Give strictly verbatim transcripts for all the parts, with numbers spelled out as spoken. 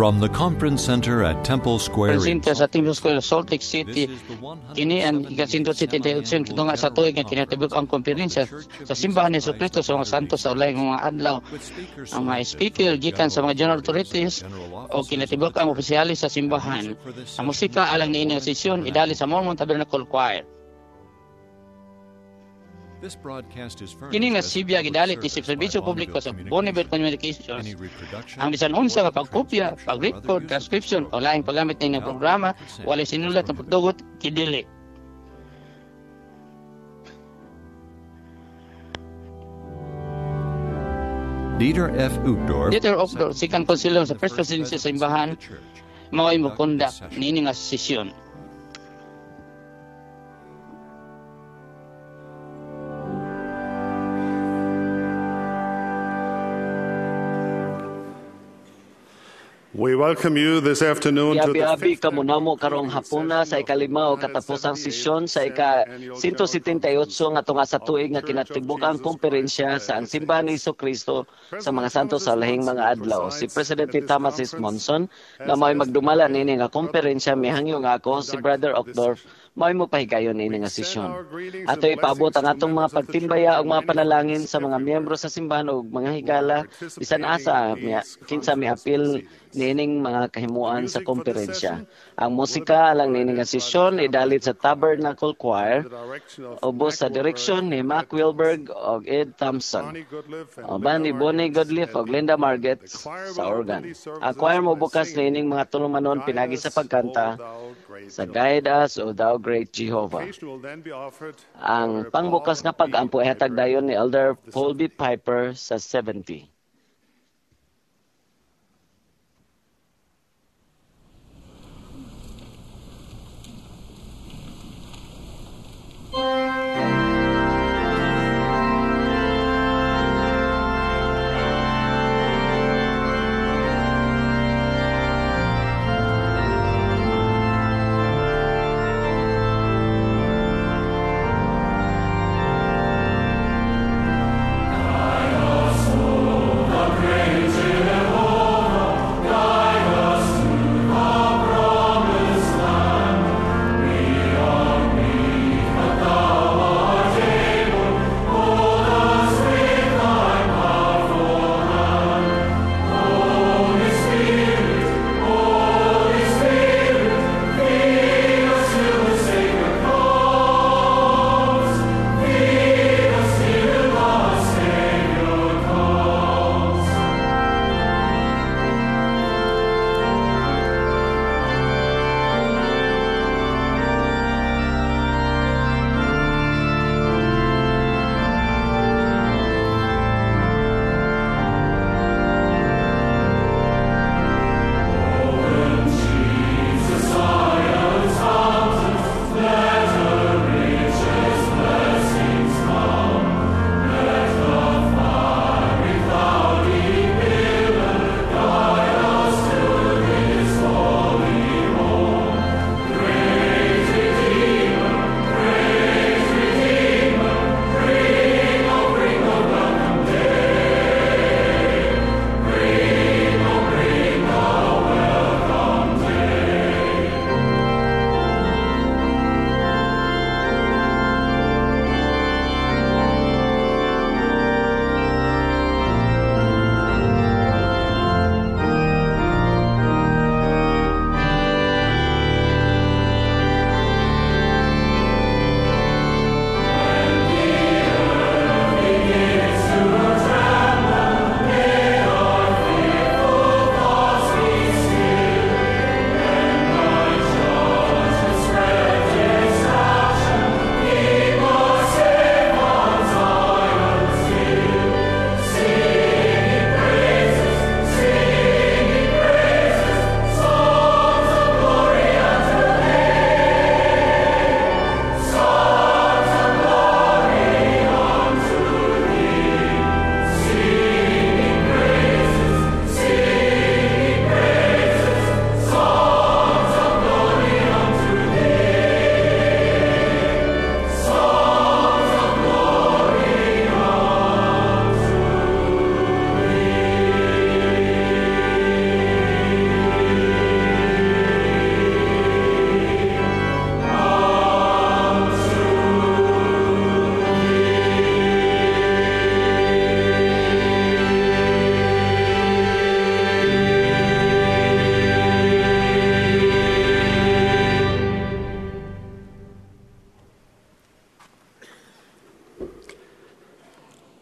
From the conference center at Temple Square in Presente sa Temple Square, Salt Lake City, kini ang ikasinto setenta-eight tunga sa tuig nga kinatibuk ang konferensya sa simbahan ni Jesucristo sa mga santos sa ulay mga adlaw. Ang mga speaker gikan sa mga general authorities o kinatibuk ang opisyalis sa simbahan. Ang musika alang niini nga sesyon idali sa Mormon Tabernacle Choir. Kini nga sibya gidalit isip serbisyo publiko sa Bonneville Communications. Ang bisan unsa nga pagkopya, pag-record, transcription o laing paggamit ng programa walay sinulat ng pagtugot kidili. Dieter F. Uchtdorf, Dieter Uchtdorf, sikan konsilyo sa First Presidency sa simbahan, mao'y mo conduct niini nga sesyon. We welcome you this afternoon to the Abi-abi ka muna mo karong hapuna sa ikalima o katapusang sesyon sa ika-one seventy-eight nga tunga sa tuig nga kinatibuk-ang komperensya sa ang simbahan ni Jesucristo sa mga santos sa lahing mga adlaw. Si Presidente Thomas S. Monson na may magdumala nini nga komperensya mihangyo nga ako si Brother Uchtdorf may mo pahigayon nini nga sesyon. Ato ipaabot ang atong mga pagtimbaya o mga panalangin sa mga miyembro sa simbahan o mga higala bisan asa kinsa mi apil nining mga kahimuan sa komperensya. Ang musika alang nining nga sesyon idalit sa Tabernacle Choir ubos sa direksyon ni Mac Wilberg o Ed Thompson. Uban ni Bonnie Godliff o Linda Marget sa organ. Ang choir mo bukas nining mga tulumanon pinagi sa pagkanta sa Guide Us o Thou Great Jehovah. Ang pangbukas nga pag-ampo ay hatag dayon ni Elder Paul B. Piper sa seventy. Oh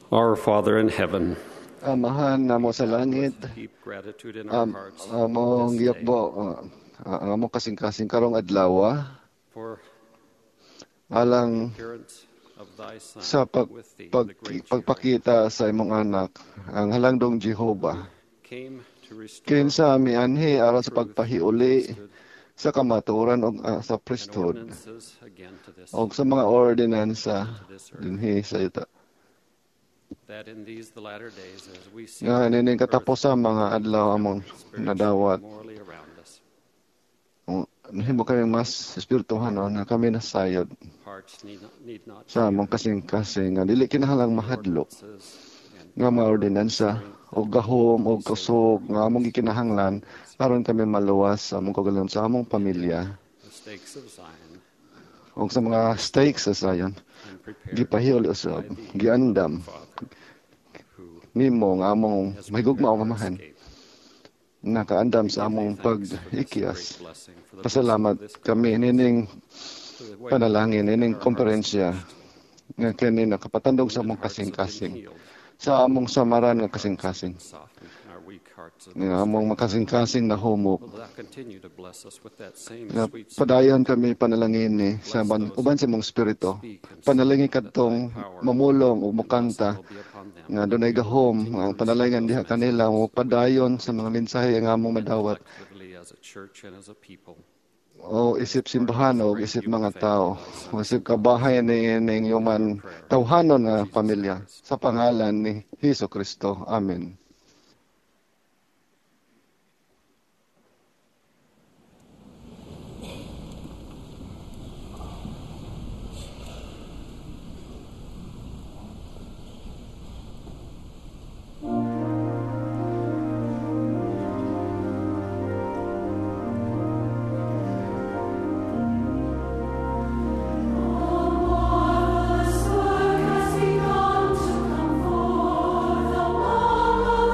Our Father in heaven, Amahan namo sa langit, keep gratitude in our am hearts among this day giyakbo uh, ang among kasing-kasing karong adlaw for alang appearance of thy Son sa pag, with thee, pag, the great pagpakita sa imong anak, ang halangdong Jehova. came to restore Kinsa mianhi aron sa truth, pagpahiuli priesthood, sa kamaturan o uh, sa and priesthood ordinances again to this, o sa mga ordinansa to this earth, dinhi sa ita. that in these the latter days as we see Nga nining earth katapos sa mga adlaw among spiritually nadawat. and morally around us, Himo kami mas espirituhan no, na kami nasayod hearts need not, need not sa among kasing-kasing nga dili kinahanglang mahadlok ordinances and nga mga ordinansa o gahom o kusog nga among gikinahanglan aron kami maluwas sa among kaugalingon sa among pamilya the stakes of Zion o sa mga stakes sa Zion and prepared gipahiyol usab giandam who nimo nga among has mahigugma o prepared our amahan escape. nakaandam sa among pag-ikyas. Pasalamat kami nining panalangin, nining komperensya nga kini nakapatandog sa among kasing-kasing, sa among samaran nga kasing-kasing, nga among makasing-kasing na humok. Nga padayon kami panalangin ni sa ban- uban sa mong spirito. Panalangin kadtong mamulong o mukanta nga dunay gahom ang panalangan diha kanila mo padayon sa mga mensahe nga among madawat o isip simbahan o isip mga tao o isip kabahay ni ning human tawhanon nga pamilya sa pangalan ni Hesukristo. Amen. Has begun to come forth among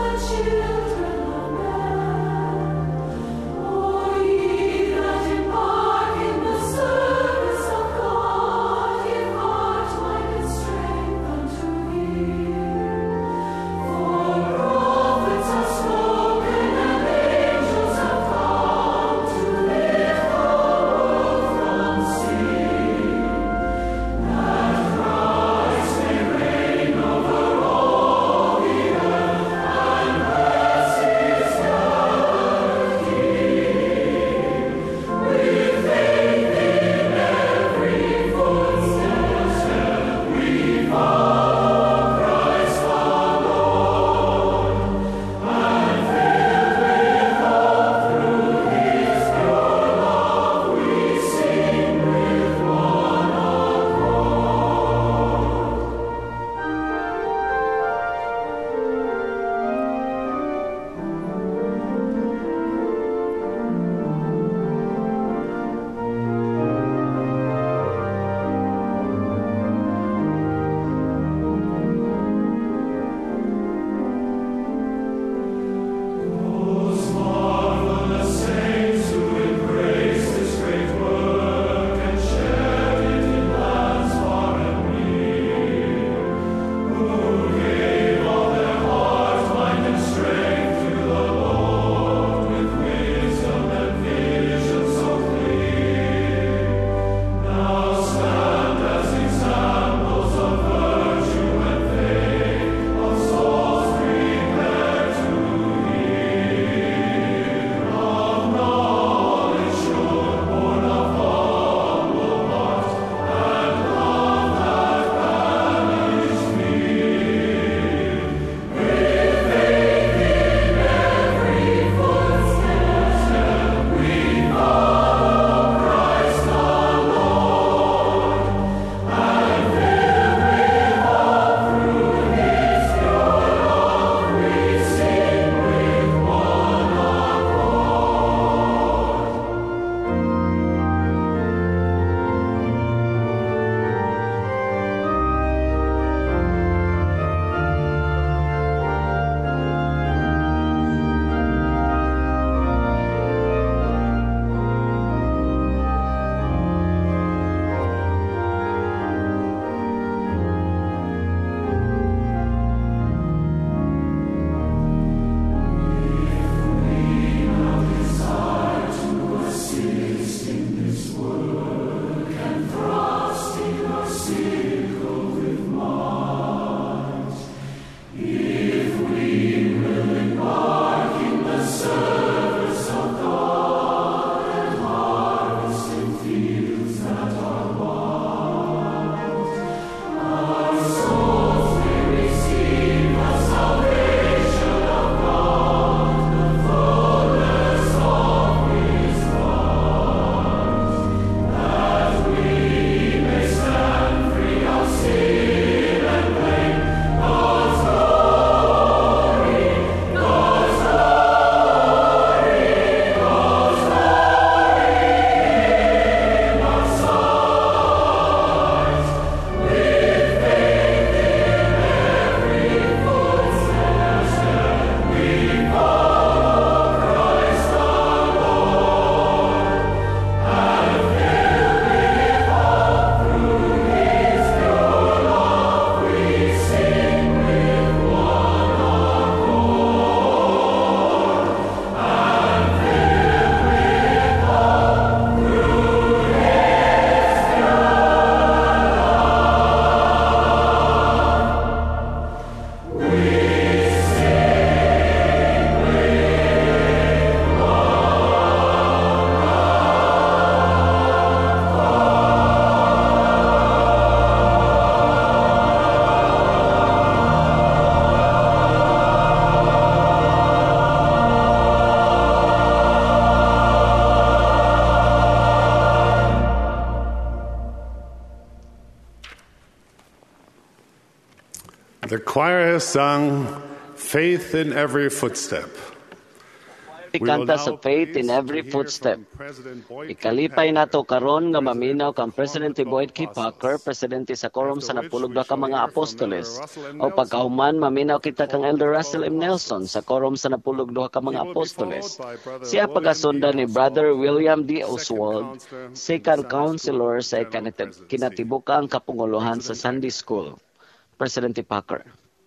The choir has sung Faith in Every Footstep. Ikanta sa faith in every footstep. Ikalipay nato karon nga maminaw kang Presidente Boyd K. Packer, Presidente sa Quorum sa napulog na ka mga apostoles. O pagkahuman, maminaw kita kang Elder Russell M. Nelson sa Quorum sa napulog na ka mga apostoles. Siya pagasunda ni Brother William D. Oswald, Second Counselor sa kinatibukang kapunguluhan sa Sunday School. Presidente Packer.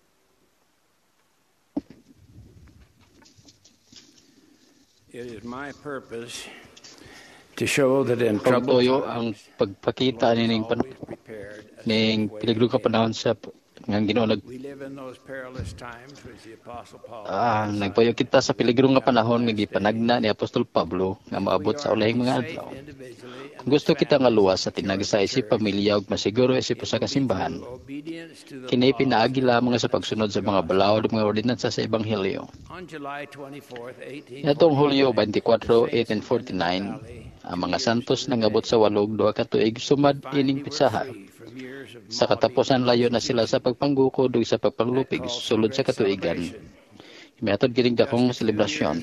It is my purpose to show that in Pagtuyo ang pagpakita nining pan ning piligro ka panahon sa nga Ginoo nag we live in those perilous times which the Apostle Paul ah, nagpayo kita sa piligro nga panahon nga gipanagna ni Apostol Pablo nga maabot sa ulahing mga adlaw. Kung gusto kita nga luwas sa tinagsa isip pamilya ug masiguro isip sa kasimbahan, kini pinaagi lamang sa pagsunod sa mga balaod ug mga ordinansa sa ebanghelyo. on July twenty-fourth, eighteen Natong Hulyo twenty-four, eighteen forty-nine, ang mga santos nangabot sa walog duha ka tuig sumad ining pitsaha. Sa katapusan layo na sila sa pagpanggukod ug sa pagpanglupig sulod sa katuigan. Miatod kining dakong selebrasyon.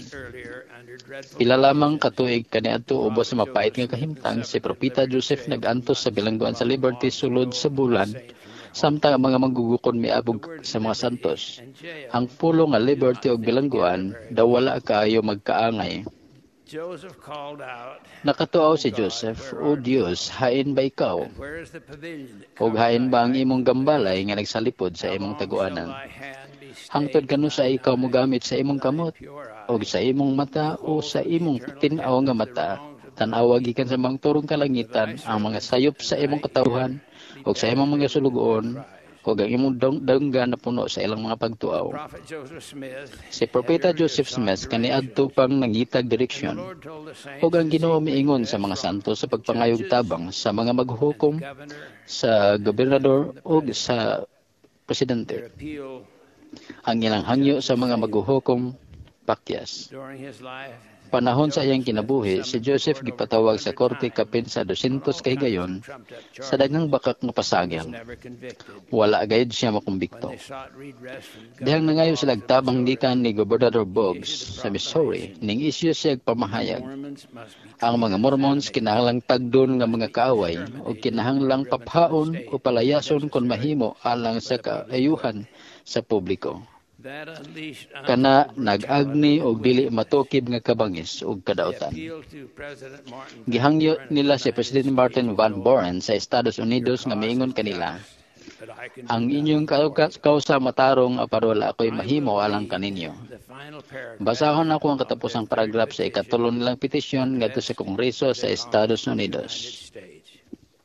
Pila lamang katuig kaniadto ubos sa mapait nga kahimtang si Propeta Joseph nag-antos sa bilangguan sa Liberty sulod sa bulan samtang ang mga manggugukon miabog sa mga santos. Ang pulo nga Liberty ug bilangguan daw wala kaayo magkaangay. Joseph called out, Nakatuaw si Joseph, O Dios, hain ba ikaw? where is the pavilion? O hain ba ang imong gambalay nga nagsalipod sa imong taguanan? Hangtod kanu sa ikaw mo gamit sa imong kamot, o sa imong mata, o sa imong tinaw nga mata, tanawa gikan sa mga turong kalangitan, ang mga sayop sa imong katawhan, o sa imong mga sulugoon, o ang imong dangga na puno sa ilang mga pagtuaw. Prophet Joseph Smith, Si Propeta Joseph Smith kaniadto pang nangitag direksyon, Lord told the saints, o ang Ginoo miingon sa mga santo sa pagpangayog tabang sa mga maghuhukom, governor, sa gobernador o sa presidente. appeal Ang ilang hangyo sa mga maghuhukom pakyas. during his life. Panahon sa iyang kinabuhi, si Joseph gipatawag sa korte kapin sa dosyentos kahigayon sa daghang bakak nga pasagel. Never convicted. Wala gayud siya makumbikto. They sought redress from God. Dihang nangayo sila tabang gikan ni Gobernador Boggs sa Missouri, ning isyu siya pamahayag. Mormons must be Ang mga Mormons kinahanglang tagdon nga mga kaaway o kinahanglang paphaon o palayason kon mahimo alang sa kaayuhan sa publiko. that unleashed on Kana nag-agni og dili matukib nga kabangis ug kadautan. appeal to President Martin Gihangyo nila si President Martin Van Buren sa Estados Unidos nga miingon kanila, that I can ang inyong kauka- kausa matarong aparola ako'y mahimo alang kaninyo. the final paragraph Basahon ako ang katapusang paragraph sa ikatulo nilang petisyon ngadto sa Kongreso sa Estados Unidos. stage.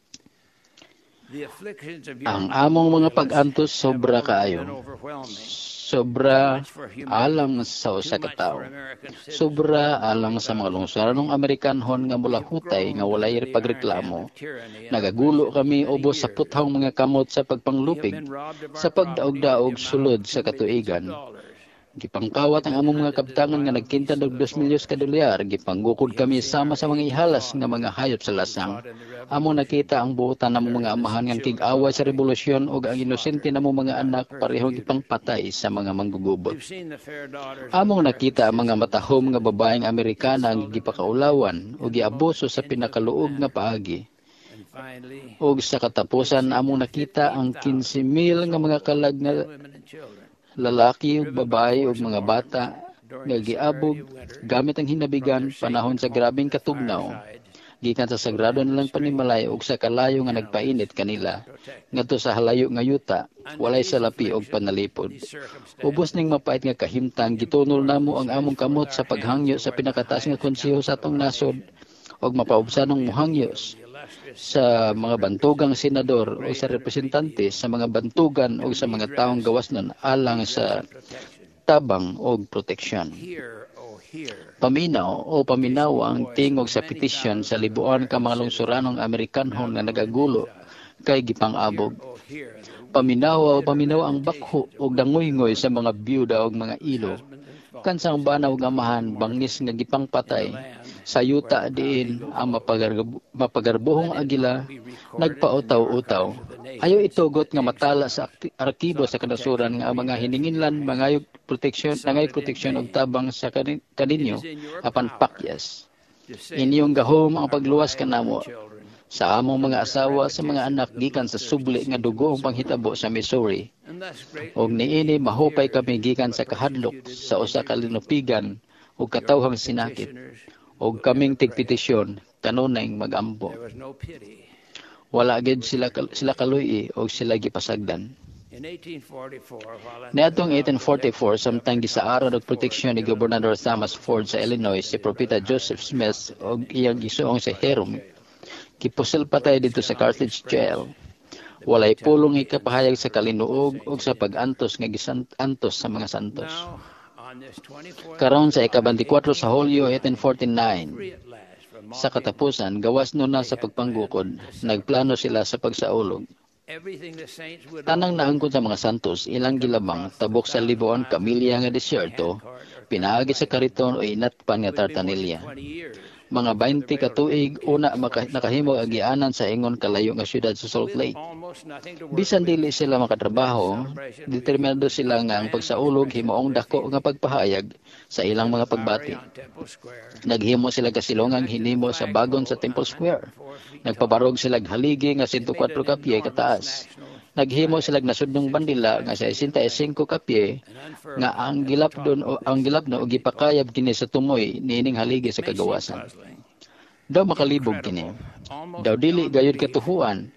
The afflictions of your Ang among mga pag-antos sobra been kaayo. overwhelming. Sobra alang sa usa ka tawo. American citizens Sobra alang sa mga lungsurnong Amerikanhon nga mula hutay nga walay pagreklamo. tyranny Nagagulo kami ubos sa puthang mga kamot sa pagpanglupig, sa pagdaog-daog sulod sa katuigan. Gipangkawat ang among mga kabtangan nga nagkintad og dos milyos ka dolyar. Gipanggukod kami sama sa mga ihalas nga mga hayop sa lasang. Among nakita ang buotan ng mga amahan nga kig-away sa revolusyon ug ang inosente namong mga anak parehong gipangpatay sa mga manggugubot. You've seen the fair daughters Among nakita ang mga matahom nga babaeng Amerikana ang gipakaulawan o giabuso sa pinakaluog nga paagi. and finally O sa katapusan among nakita ang fifteen mil nga mga kalag nga women and children. lalaki ug babae ug mga bata nga giabog gamit ang hinabigan panahon sa grabing katugnaw gikan sa sagrado nilang panimalay ug sa kalayo nga nagpainit kanila ngadto sa halayo nga yuta walay salapi og panalipod. Ubos ning mapait nga kahimtang gitunol namo ang among kamot sa paghangyo sa pinakataas nga konseho sa atong nasod ug mapaubsanong muhangyos sa mga bantugang senador o sa representante sa mga bantugan o sa mga taong gawas nun alang sa tabang o proteksyon. Hear, oh hear, Paminaw o paminawa ang tingog sa petisyon sa libuan ka mga lungsuranong Amerikanhon nga nagagulo kay gipang-abog. oh hear. Paminawa o paminawa ang bakho o dangoy-ngoy sa mga byuda o mga ilo. Kansang banaw nga amahan bangis nga gipangpatay Sa yuta diin ang mapagarb- mapagarbuhong agila nagpautaw-utaw. Ayaw itugot nga matala sa akti- arkibo sa kanasuran nga ang mga hininginlan mangayog proteksyon nangay proteksyon og tabang sa kanin- kaninyo apan pakyas. Inyong gahom ang pagluwas kanamo sa among mga asawa sa mga anak gikan sa subli nga dugo ang panghitabo sa Missouri. Og niini mahupay kami gikan sa kahadlok sa usa ka linupigan ug katawhang sinakit. Og kaming tigpetisyon kanunay mag-ampo. Wala gid sila sila kaluy og sila gipasagdan. Niadtong eighteen forty-four, samtang gisaaran og proteksyon ni Gobernador Thomas Ford sa Illinois si Propeta Joseph Smith og iyang gisuong si Hiram, gipusil patay dito sa Carthage Jail. Walay pulong ikapahayag sa kalinuog og sa pag-antos nga gisantos sa mga santos. Karon sa ika-twenty-four sa Hulyo eighteen forty-nine, sa katapusan, gawas no na sa pagpanggukod, nagplano sila sa pagsaulog. Tanang naangkon sa mga santos, ilang gilabang, tabok sa libuan kamilya nga desyerto, pinaagi sa kariton o inatpan nga tartanilya. Mga twenty ka tuig, una maka, nakahimo agianan sa ingon kalayo nga syudad sa Salt Lake. Bisan dili sila makatrabaho, determinado sila nga ang pagsaulog himuong dako nga pagpahayag sa ilang mga pagbati. Naghimo sila kasilongang hinimo sa bagon sa Temple Square. Nagpabarog sila haligi nga one hundred four ka pye kataas. Naghimo sila nasudnong bandila nga sixty-five ka pye nga ang gilapdon o ang gilapno og gipakayab kini sa tumoy niining haligi sa kagawasan. Daw makalibog kini. Daw dili gayud katuhuan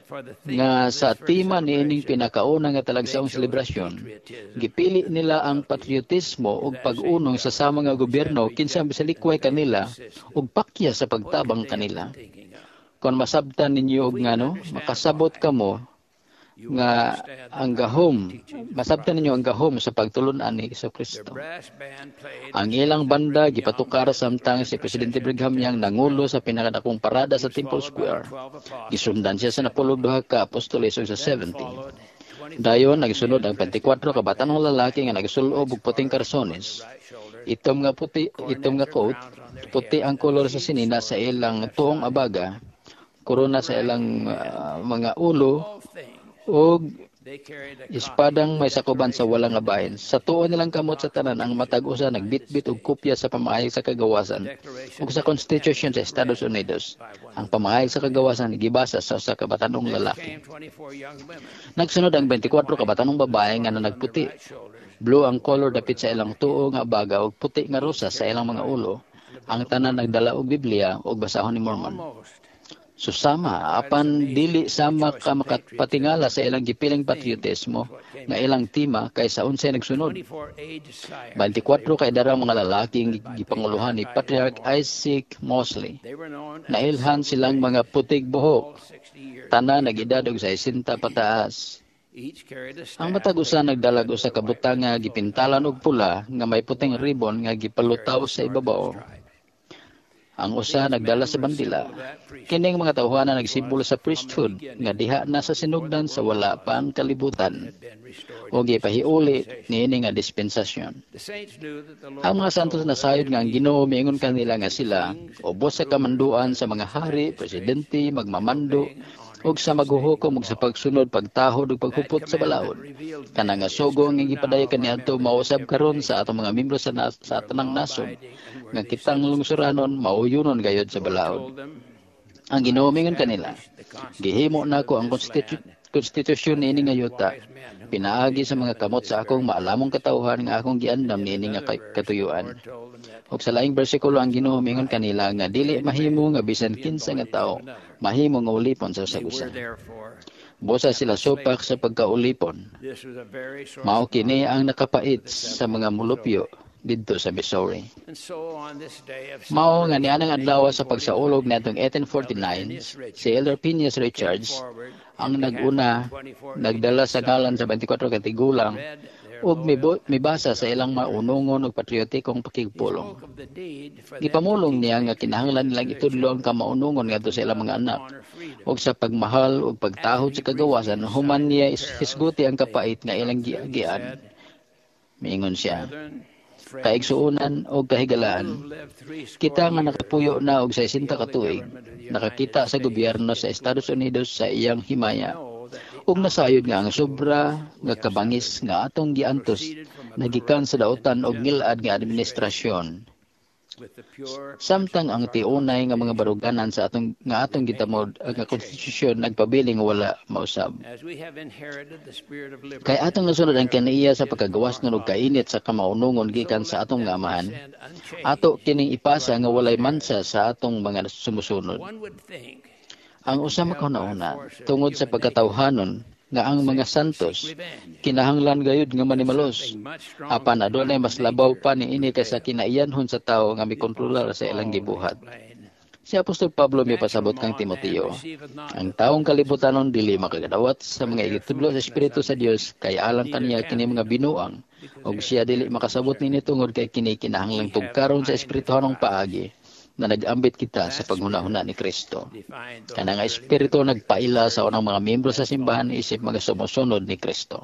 nga sa tema niining pinakauna nga talagsaong selebrasyon, gipili nila ang patriotismo ug pag-unong sa sama nga gobyerno kinsa bisalikway kanila ug pakya sa pagtabang kanila. Kung masabtan ninyo og ngano, makasabot kamo nga ang gahom, masabtan ninyo ang gahom sa pagtulunan ni Jesucristo. Ang ilang banda gipatukar samtang si Presidente Brigham Young nangulo sa pinakadakong parada sa Temple Square. Gisundan siya sa napulog duha ka apostoles ug sa seventy. Dayon nagsunod ang twenty-four ka batanong lalaki nga nagsulob og puting karsones. Itom nga puti, itom nga coat, puti ang kolor sa sinina sa ilang tuong abaga, korona sa ilang uh, mga ulo, o ispadang may sakuban sa walang abahin. Sa tuon nilang kamot sa tanan ang matag usa nagbitbit og kopya sa pamahayag sa kagawasan ug sa Constitution sa Estados Unidos. Ang pamahayag sa kagawasan gibasa sa usa ka batanong lalaki. Nagsunod ang twenty-four ka batanong babae nga nagputi. Blue ang color dapit sa ilang tuo nga baga ug puti nga rosa sa ilang mga ulo. Ang tanan nagdala og Biblia ug basahon ni Mormon. Susama, apan dili sama ka makapatingala sa ilang gipiling patriotismo nga ilang tema kaysa unsay nagsunod. twenty-four kay darang mga lalaking gipanguluhan ni Patriarch Isaac Mosley. Nailhan silang mga putig buhok. Tanan nag-edad og sixty pataas. Ang matag usa nagdalag usa ka butang nga gipintalan og pula nga may puting ribbon nga gipalutaw sa ibabaw. Ang usa nagdala sa bandila. Kining mga tawhanan nagsimbolo sa priesthood nga diha na sa sinugdan sa wala pa ang kalibutan o gipahiuli niini nga dispensasyon. Ang mga santos na sayod nga ang Ginoo miingon kanila nga sila ubos sa kamanduan sa mga hari, presidente, magmamando ug sa maghuhukom ug sa pagsunod, pagtahod ug paghupot sa balaod. Kana nga sugo nga gipadayon kaniadto mausab karon sa atong mga miyembro sa, nas- sa tanang nasod nga kitang lungsuranon mauyunon gayod sa balaod. Ang Ginoo miingon kanila, gihimo nako ang konstitu- konstitusyon niini nga yuta. Pinaagi sa mga kamot sa akong maalamong katawhan nga akong giandam niini nga katuyuan. Og sa laing bersikulo ang Ginoo miingon kanila nga dili mahimo nga bisan kinsa nga tawo mahimo nga ulipon sa usa-usa. Busa sila supak sa pagkaulipon. Mao kini ang nakapait sa mga mulupyo didto sa Missouri. Mao nga nianang adlaw sa pagsaulog natong eighteen forty-nine, si Elder Phineas Richards ang naguna nagdala sa ngalan sa twenty-four ka tigulang ug mibasa sa ilang maunungon ug patriotikong pakigpulong. Gipamulong niya nga kinahanglan nilang itudlo ang kamaunungon ngadto sa ilang mga anak ug sa pagmahal ug pagtahod sa kagawasan human niya hisguti ang kapait nga ilang giagian. Miingon siya, kaigsuunan o kahigalaan. Kita nga nakapuyo na og sesenta ka tuig, nakakita sa gobyerno sa Estados Unidos sa iyang himaya. Ug nasayod nga ang sobra nga kabangis nga atong giantos nagikan sa daotan og ngilad nga administrasyon. Samtang ang tiunay nga mga baruganan sa atong nga atong gitamod nga konstitusyon nagpabiling wala mausab. Kay atong nasunod ang kanaiya sa pagkagawas ng og kainit sa kamaunungon gikan sa atong nga amahan, ato kining ipasa nga walay mansa sa atong mga sumusunod. Ang usa makauna tungod sa pagkatawhanon nga ang mga santos kinahanglan gayud nga manimalos apan adunay mas labaw pa niini kaysa kinaiyanhon sa tawo nga mikontrolar sa ilang gibuhat. Si Apostol Pablo may pasabot kang Timoteo, ang taong kalibutanon dili makagadawat sa mga igitudlo sa Espiritu sa Dios kay alang kaniya kini mga binuang ug siya dili makasabot nini tungod kay kini kinahanglang tugkaron sa espirituhanong paagi na nag-ambit kita sa paghunahuna ni Kristo. Kana nga espiritu nagpaila sa unang mga miyembro sa simbahan isip mga sumusunod ni Kristo.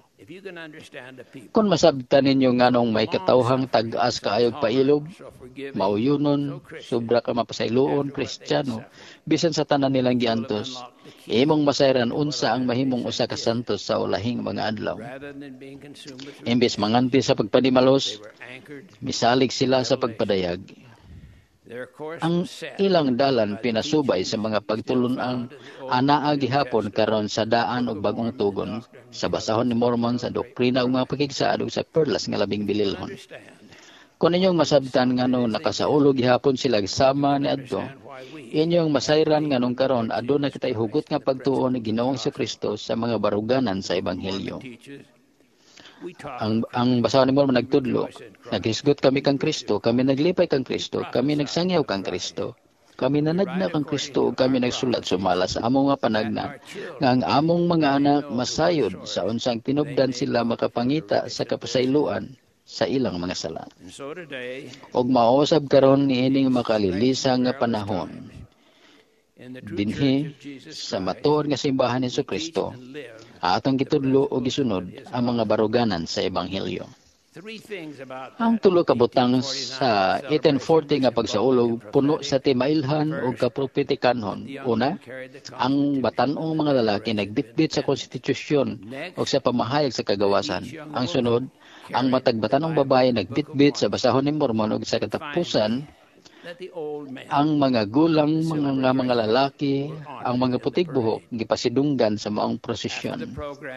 Kung masabtan ninyo nganong may katawhang tag-as kaayog pailog, mauyunon, sobra ka mapasayloon, Kristiyano, bisan sa tanan nilang giantos, imong masayran unsa ang mahimong usa ka santos sa ulahing mga adlaw. Imbes manganti sa pagpanimalos, misalig sila sa pagpadayag. Ang ilang dalan pinasubay sa mga pagtulunang anaa gihapon karon sa daan ug bagong tugon sa basahon ni Mormon sa doktrina ug mga pakigsaad ug sa perlas nga labing bililhon. Kung inyong masabtan nganong nakasaulog gihapon sila sama ni adto, inyong masayran nganong karon aduna kitay hugot nga pagtuo ni Ginoong Jesucristo sa mga baruganan sa ebanghelyo. Ang ang basahon ni Mormon nagtudlo, naghisgot kami kang Kristo, kami naglipay kang Kristo, kami nagsangyaw kang Kristo, kami nanagna kang Kristo, kami nagsulat sumala sa among nga panagna, nga ang among mga anak masayod sa unsang tinubdan sila makapangita sa kapasayloan sa ilang mga sala. Og mausab karon niining makalilisang nga panahon dinhi sa matuod nga simbahan ni Jesucristo, atong gitudlo o gisunod ang mga baruganan sa ebanghelyo. Ang tulo ka butang sa eighteen forty nga pagsaulog puno sa timailhan o kapropetikanhon. Una, ang batan-ong mga lalaki nagbitbit sa konstitusyon o sa pamahayag sa kagawasan. Ang sunod, ang matag batan-ong babae nagbitbit sa basahon ni Mormon o sa katapusan, ang mga gulang mga nga mga lalaki, ang mga putik buhok, gipasidunggan sa maong prosesyon.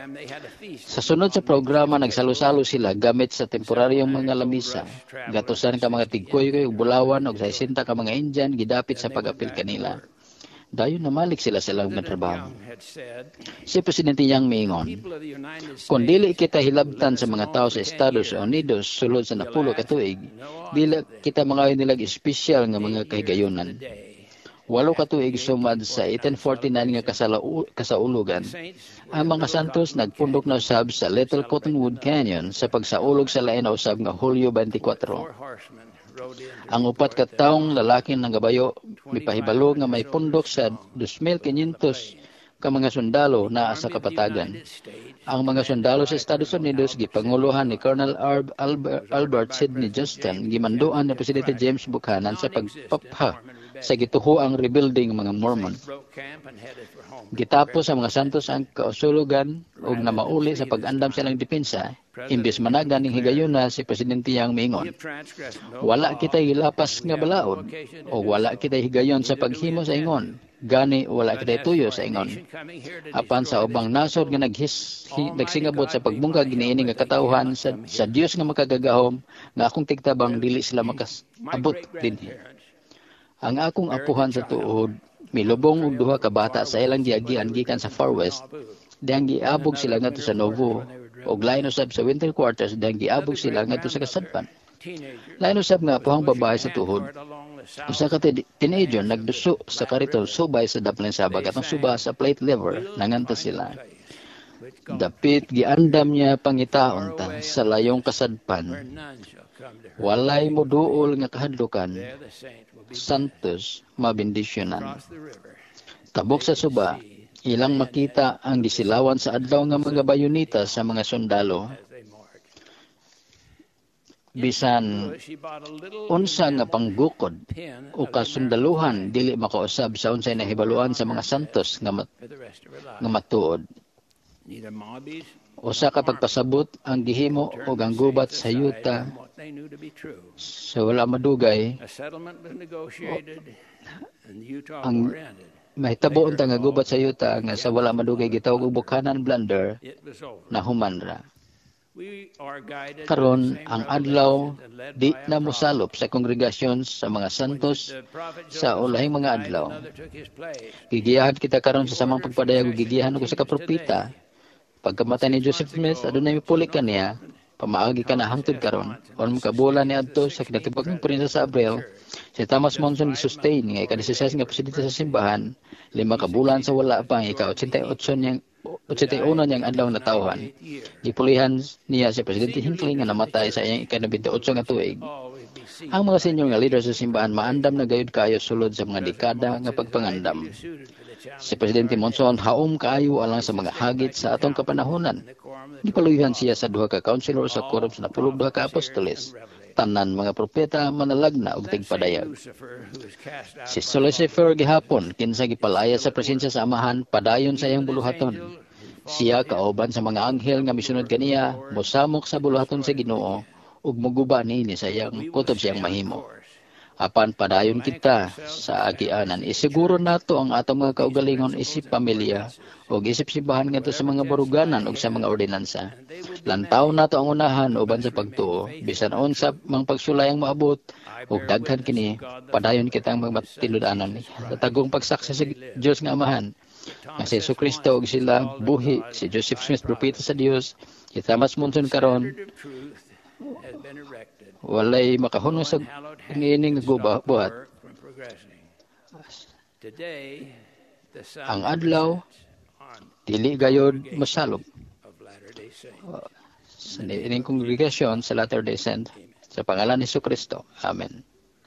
Sa sunod sa programa, nagsalo-salo sila gamit sa temporaryong mga lamisa. Gatusan ka mga tigkoy ug bulawan ug sesenta ka mga Indian gidapit sa pag-apil kanila. Dayon namalik sila sa ilang trabaho. Si Presidente Yang miingon, kung dili kita hilabtan sa mga tao sa Estados Unidos sulod sa napulo ka tuig, dili kita mga nilag espesyal nga mga kahigayunan. Walo ka tuig sumad sa eighteen forty-nine nga kasalau- kasaulugan, ang mga santos nagpundok na usab sa Little Cottonwood Canyon sa pagsaulog sa lain na usab nga Hulyo twenty-four. Ang upat ka taong lalaki ng gabayo mipahibalo nga may pundok sa two thousand five hundred ka mga sundalo naa sa kapatagan. Ang mga sundalo sa Estados Unidos gipanguluhan ni Colonel Albert, Albert Sidney Johnston, gimanduan ni Presidente James Buchanan sa pagpapha sa gituhoang rebuilding mga Mormon. Gitapos sa mga santos ang kausulugan ug namauli sa pag-andam sa ilang depensa, imbes managan ning higayuna si Presidente Yang miingon, wala kitay gilapas nga balaod o wala kitay higayon sa paghimo sa ingon, gani wala kitay tuyo sa ingon. Apan sa ubang nasod nga naghis hi, nagsingabot sa pagbungkag niini nga katawhan sa, sa Dios nga makagagahom nga akong tigtabang dili sila makasabot dinhi. Ang akong apuhan sa tuod milubong og duha ka bata sa ilang giagian gikan sa Far West, dihang giabog sila ngadto sa Novo og lain usab sa winter quarters dihang giabog sila ngadto sa Kasadpan. Lain usab nga apuhang babae sa tuhod. Usa ka teenager nagduso sa kariton subay sa Daplin Sabag atong suba sa plate liver nangantos sila. Dapit giandam niya pangitaon ta sa layong Kasadpan. Walay moduol nga kahadlukan. Santos mabindisyonan. Tabok sa suba, ilang makita ang gisilawan sa adlaw nga mga bayonita sa mga sundalo. bisan unsa nga panggukod o kasundaluhan dili makausab sa unsay nahibaluan sa mga santos nga, mat, nga matuod. Usa ka pagpasabot ang gihimo o ang gubat sa yuta sa wala madugay ang mahitabo unta nga gubat sa yuta nga sa wala madugay gitawag og bukhanan blunder na human ra. Karon ang adlaw di na mosalop sa kongregasyon sa mga santos sa ulahing mga adlaw. Gigiyahan kita karon sa samang pagpadayag ug gigiyahan ko sa kapropeta. Pagkamatay ni Joseph Smith adunay mipulik kaniya pamaagi ka na hangtod karon on makabulan ni adto sa kinatibag ng prinsa sa Abril si Thomas Monson gisustain nga ika-sixteen nga presidente sa simbahan lima ka bulan sa wala pa ika-eighty-eight niyang eighty-one niyang adlaw na tawhan. Gipulihan niya si Presidente Hinckley nga namatay sa iyang ika-twenty-eight nga tuig. Ang mga senior nga leader sa simbahan maandam na gayud kayo sulod sa mga dekada nga pagpangandam. Si Presidente Monson haom kaayo alang sa mga hagit sa atong kapanahonan. Gipaluyhan siya sa duha ka councilor sa quorum sa napulog duha ka apostoles. Tanan mga propeta manalagna og tigpadayag. Si Lucifer gihapon kinsa gipalaya sa presensya sa amahan padayon sa iyang buluhaton. Siya kauban sa mga anghel nga misunod kaniya mosamok sa buluhaton sa Ginoo ug moguba niini sa iyang kutob siyang mahimo. Apan padayon kita sa agianan, isiguro nato ang atong mga kaugalingon isip pamilya o isip simbahan ngadto sa mga baruganan o sa mga ordinansa. Lantaw nato ang unahan uban sa pagtuo, bisan unsa mang pagsulay ang maabot ug daghan kini, padayon kitang magmatinud-anon sa tagong pagsaksi sa Dios nga Amahan. Nga si Jesucristo ug sila buhi, si Joseph Smith propeta sa Dios, si Thomas Monson karon walay makahunong sa niining gubat. Ang adlaw dili gayod masalop sa niining kongregasyon sa Latter-day Saint sa pangalan ni Jesucristo. Amen.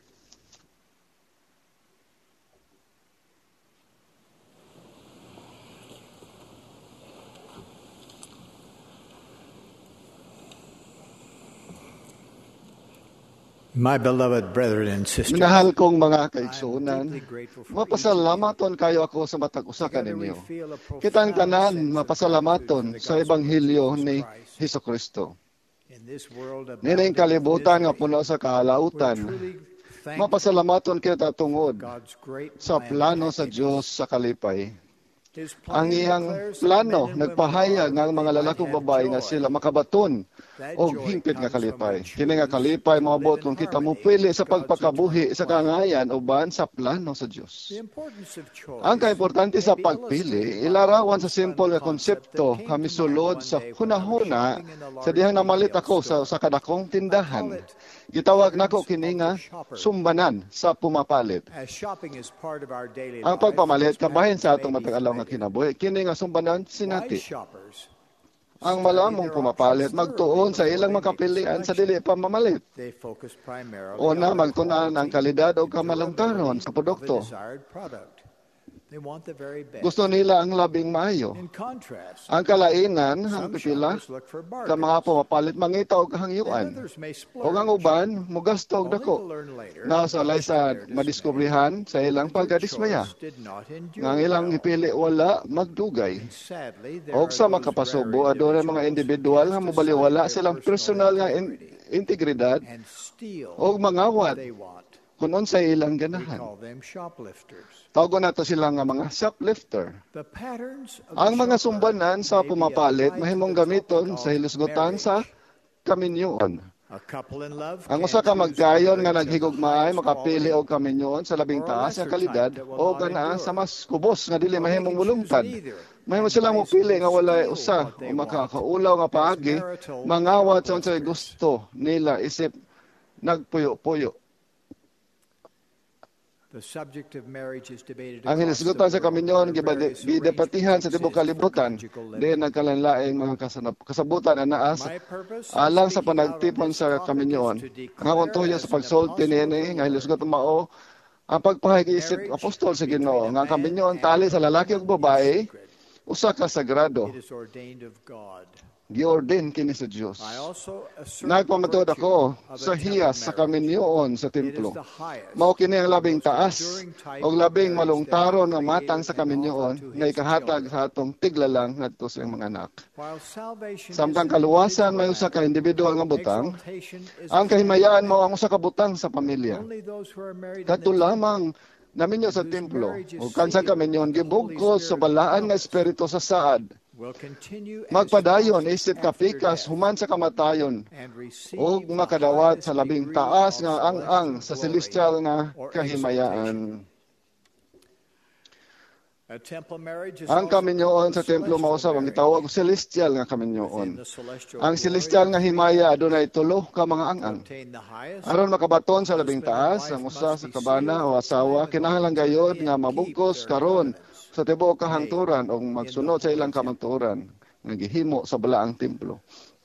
My beloved brethren and sisters, minahal kong mga kaigsuonan, mapasalamaton kayo ako sa matag usa kaninyo. Kitang tanan mapasalamaton sa ebanghelyo ni Hesukristo. Nining kalibutan nga puno sa kahalautan, mapasalamaton kita tungod sa plano sa Dios sa kalipay. Ang iyang plano nagpahayag nga ang mga lalaki ug babae nga sila makabaton og hingpit nga kalipay. Kini nga kalipay maabot kung kita mupili sa pagpakabuhi sa kangayan uban sa plano sa Dios. Ang kaimportante sa pagpili ilarawan sa simple nga konsepto kami sulod sa hunahuna sa dihang namalit ako sa sa kadakong tindahan. Gitawag nako kini nga sumbanan sa pumapalit. Ang pagpamalit kabahin sa atong matag-adlaw nga kinabuhi kini nga sumbanan sinati. Ang malamong pumapalit magtuon sa ilang makapilian sa dili pa mamalit. Una magtunan ang kalidad o kamalantaron sa produkto. Gusto nila ang labing maayo. Ang kalainan, ang pipila, ka mga pumapalit mangita o kahangyuan. O ang uban, mugasto og dako. Nasalay sa madiskubrihan sa ilang pagkadismaya. Nga ilang ipili wala magdugay. O sa makapasubo, adore mga individual nga mubaliwala silang personal nga in- integridad o mangawat kung unsay ilang ganahan. Tawag nato sila nga mga shoplifter. Ang mga sumbanan sa pumapalit mahimong gamiton sa hilisgutan sa kaminyoon. Ang usa ka magkayon nga naghigugmaay makapili og kaminyoon sa labing taas nga kalidad o kana sa mas kubos nga dili mahimong mulungtad. Mahimo sila mo pili nga walay usa o makakaulaw nga paagi mangawat sa unsay gusto nila isip nagpuyo-puyo. Ang hinisgutan sa kaminyon gidebatihan sa tibok kalibutan diin nagkalanlaing mga kasabutan na naas alang sa panagtipon sa kaminyon. Ang akong tuyo sa pagsulti niini nga hinisgutan mao ang pagpahig-isip apostol sa Ginoo nga ang kaminyon tali sa lalaki ug babae usa ka sagrado. giordin kini sa Dios. Nagpamatud ako sa hiyas sa kaminyoon sa templo. Mao kini ang labing taas o labing malungtaron nga matang sa kaminyoon nga ikahatag sa atong tiglalang ngadto sa mga anak. Samtang kaluwasan may usa ka individual nga butang, ang kahimayaan mao ang usa ka butang sa pamilya. Kadto lamang naminyo sa templo ug kansa kaminyoon gibugkos sa balaan nga espiritu sa saad. Magpadayon isip kapikas human sa kamatayon ug makadawat sa labing taas nga ang-ang sa celestial nga kahimayaan. Ang kaminyoon sa templo mausab ang gitawag og celestial nga kaminyoon. Ang celestial nga himaya adunay tulo ka mga ang-ang. Aron makabaton sa labing taas ang usa sa kabana o asawa kinahanglan gayud nga mabugkos karon sa tibuok kahangturan o magsunod sa ilang kamangturan nga gihimo sa balaang templo.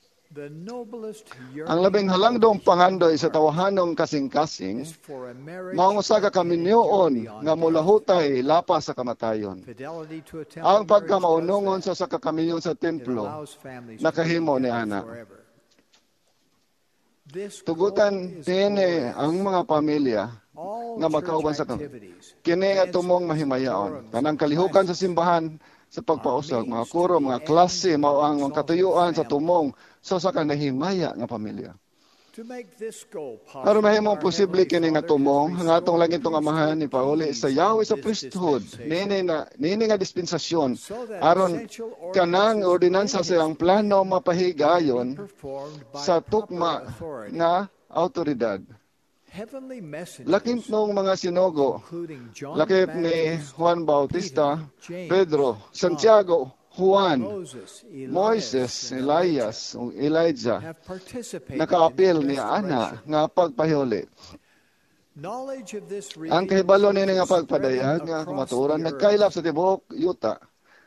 Ang labing halangdong pangandoy sa tawahanong kasing-kasing mao usa ka kaminyoon nga mulahutay lapas sa kamatayon. Ang pagkamaunongon sa usa ka kaminyoon sa templo nakahimo ni ana. Tugutan dinhi ang mga pamilya nga magkauban sa kamo. Kini nga tumong mahimayaon. Kanang kalihukan sa simbahan sa pagpausag, mga kuro, mga klase, mao ang katuyuan sa tumong sa usa ka nahimaya nga pamilya. Aron mahimong posible kini nga tumong, ang atong langit tong amahan ni pauli sa Yahweh sa priesthood, nini na nini nga dispensasyon aron kanang ordinansa sa iyang plano mapahigayon sa tukma nga autoridad. Lakip nung mga sinugo, lakip ni Juan Bautista, Pedro, Santiago, Juan, Moises, Elias, Elijah, nakaapil ni Ana nga pagpahuli. Ang kahibalo nini nga pagpadayag nga kumaturan nagkailap sa tibuok yuta.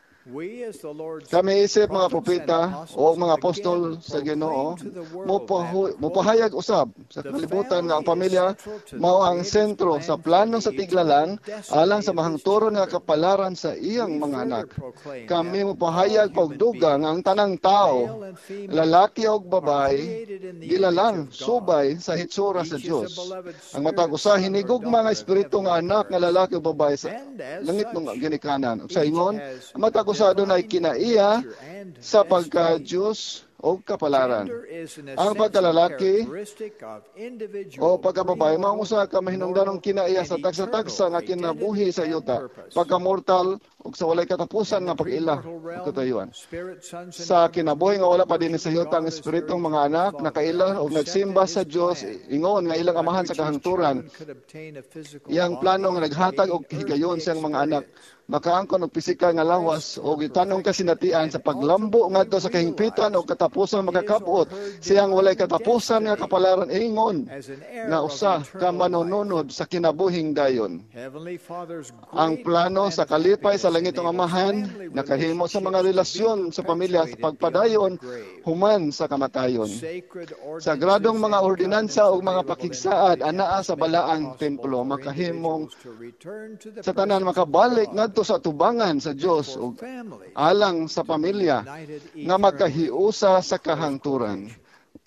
Kami isip mga propeta o mga apostol sa Ginoo mupahayag usab sa kalibutan nga ang pamilya mao ang sentro sa plano sa tiglalang alang sa mahangturon nga kapalaran sa iyang mga anak. Kami mupahayag pagduga nga ang tanang tao, lalaki o babae, gilalang subay sa hitsura sa Dios. Ang matag usa hinigog mga espiritu nga anak nga lalaki o babae sa langit ng ginikanan. Sa ingon, ang matag usa adunay kinaiya sa pagka-Diyos o kapalaran. Ang pagkalalaki o pagkababae, mao usa ka mahinungdanong kinaiya sa tagsa-tagsa nga kinabuhi sa yuta, pagka-mortal o sa walay katapusan nga pag-ila o katayuan. Sa kinabuhi nga wala pa din sa yuta ang espiritong mga anak nakaila o nagsimba sa Dios ingon nga ilang amahan sa kahangturan. Iyang plano nga naghatag og higayon siyang mga anak makaangkon og pisikal nga lawas o gitanong kasinatian sa paglambo ngadto sa kahingpitan o katapusan makakabot siyang walay katapusan nga kapalaran ingon nga usa ka manununod sa kinabuhing dayon. Ang plano sa kalipay sa langit ng amahan nakahimo sa mga relasyon sa pamilya sa pagpadayon human sa kamatayon. Sagradong mga ordinansa o mga pakigsaad anaa sa balaang templo makahimong sa tanan makabalik ngadto sa tubangan sa Dios ug alang sa pamilya nga magkahiusa sa kahangturan.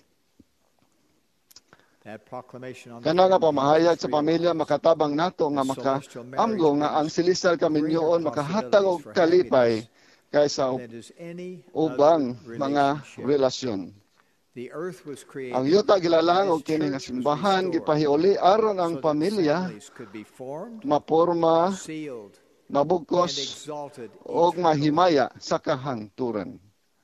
Kana nga pamahayag sa pamilya makatabang nato nga makaamgo nga ang celestial kaminyoon makahatag og kalipay kaysa ubang mga relasyon. Ang yuta gilalang og kini nga simbahan gipahiuli aron ang pamilya maporma, mabugkos o mahimaya sa kahangturan.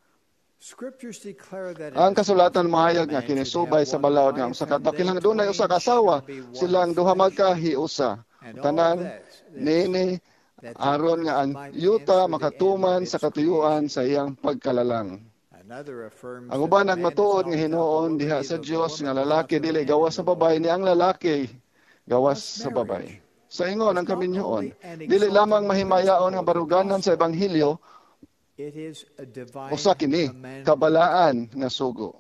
Ang kasulatan mahayag nga kinisubay sa balawd nga usa ka dakilang dunay usa ka asawa silang duha magkahiusa. Tanan nini aron nga ang yuta makatuman sa katuyuan sa iyang pagkalalang. Ang uban nagmatuod nga hinuon diha sa Dios nga lalaki dili gawas sa babae ni ang lalaki gawas sa babae. Sa ingon ang kaminyoon, dili lamang mahimayaon nga baruganan sa ebanghelyo, usa kini kabalaan nga sugo.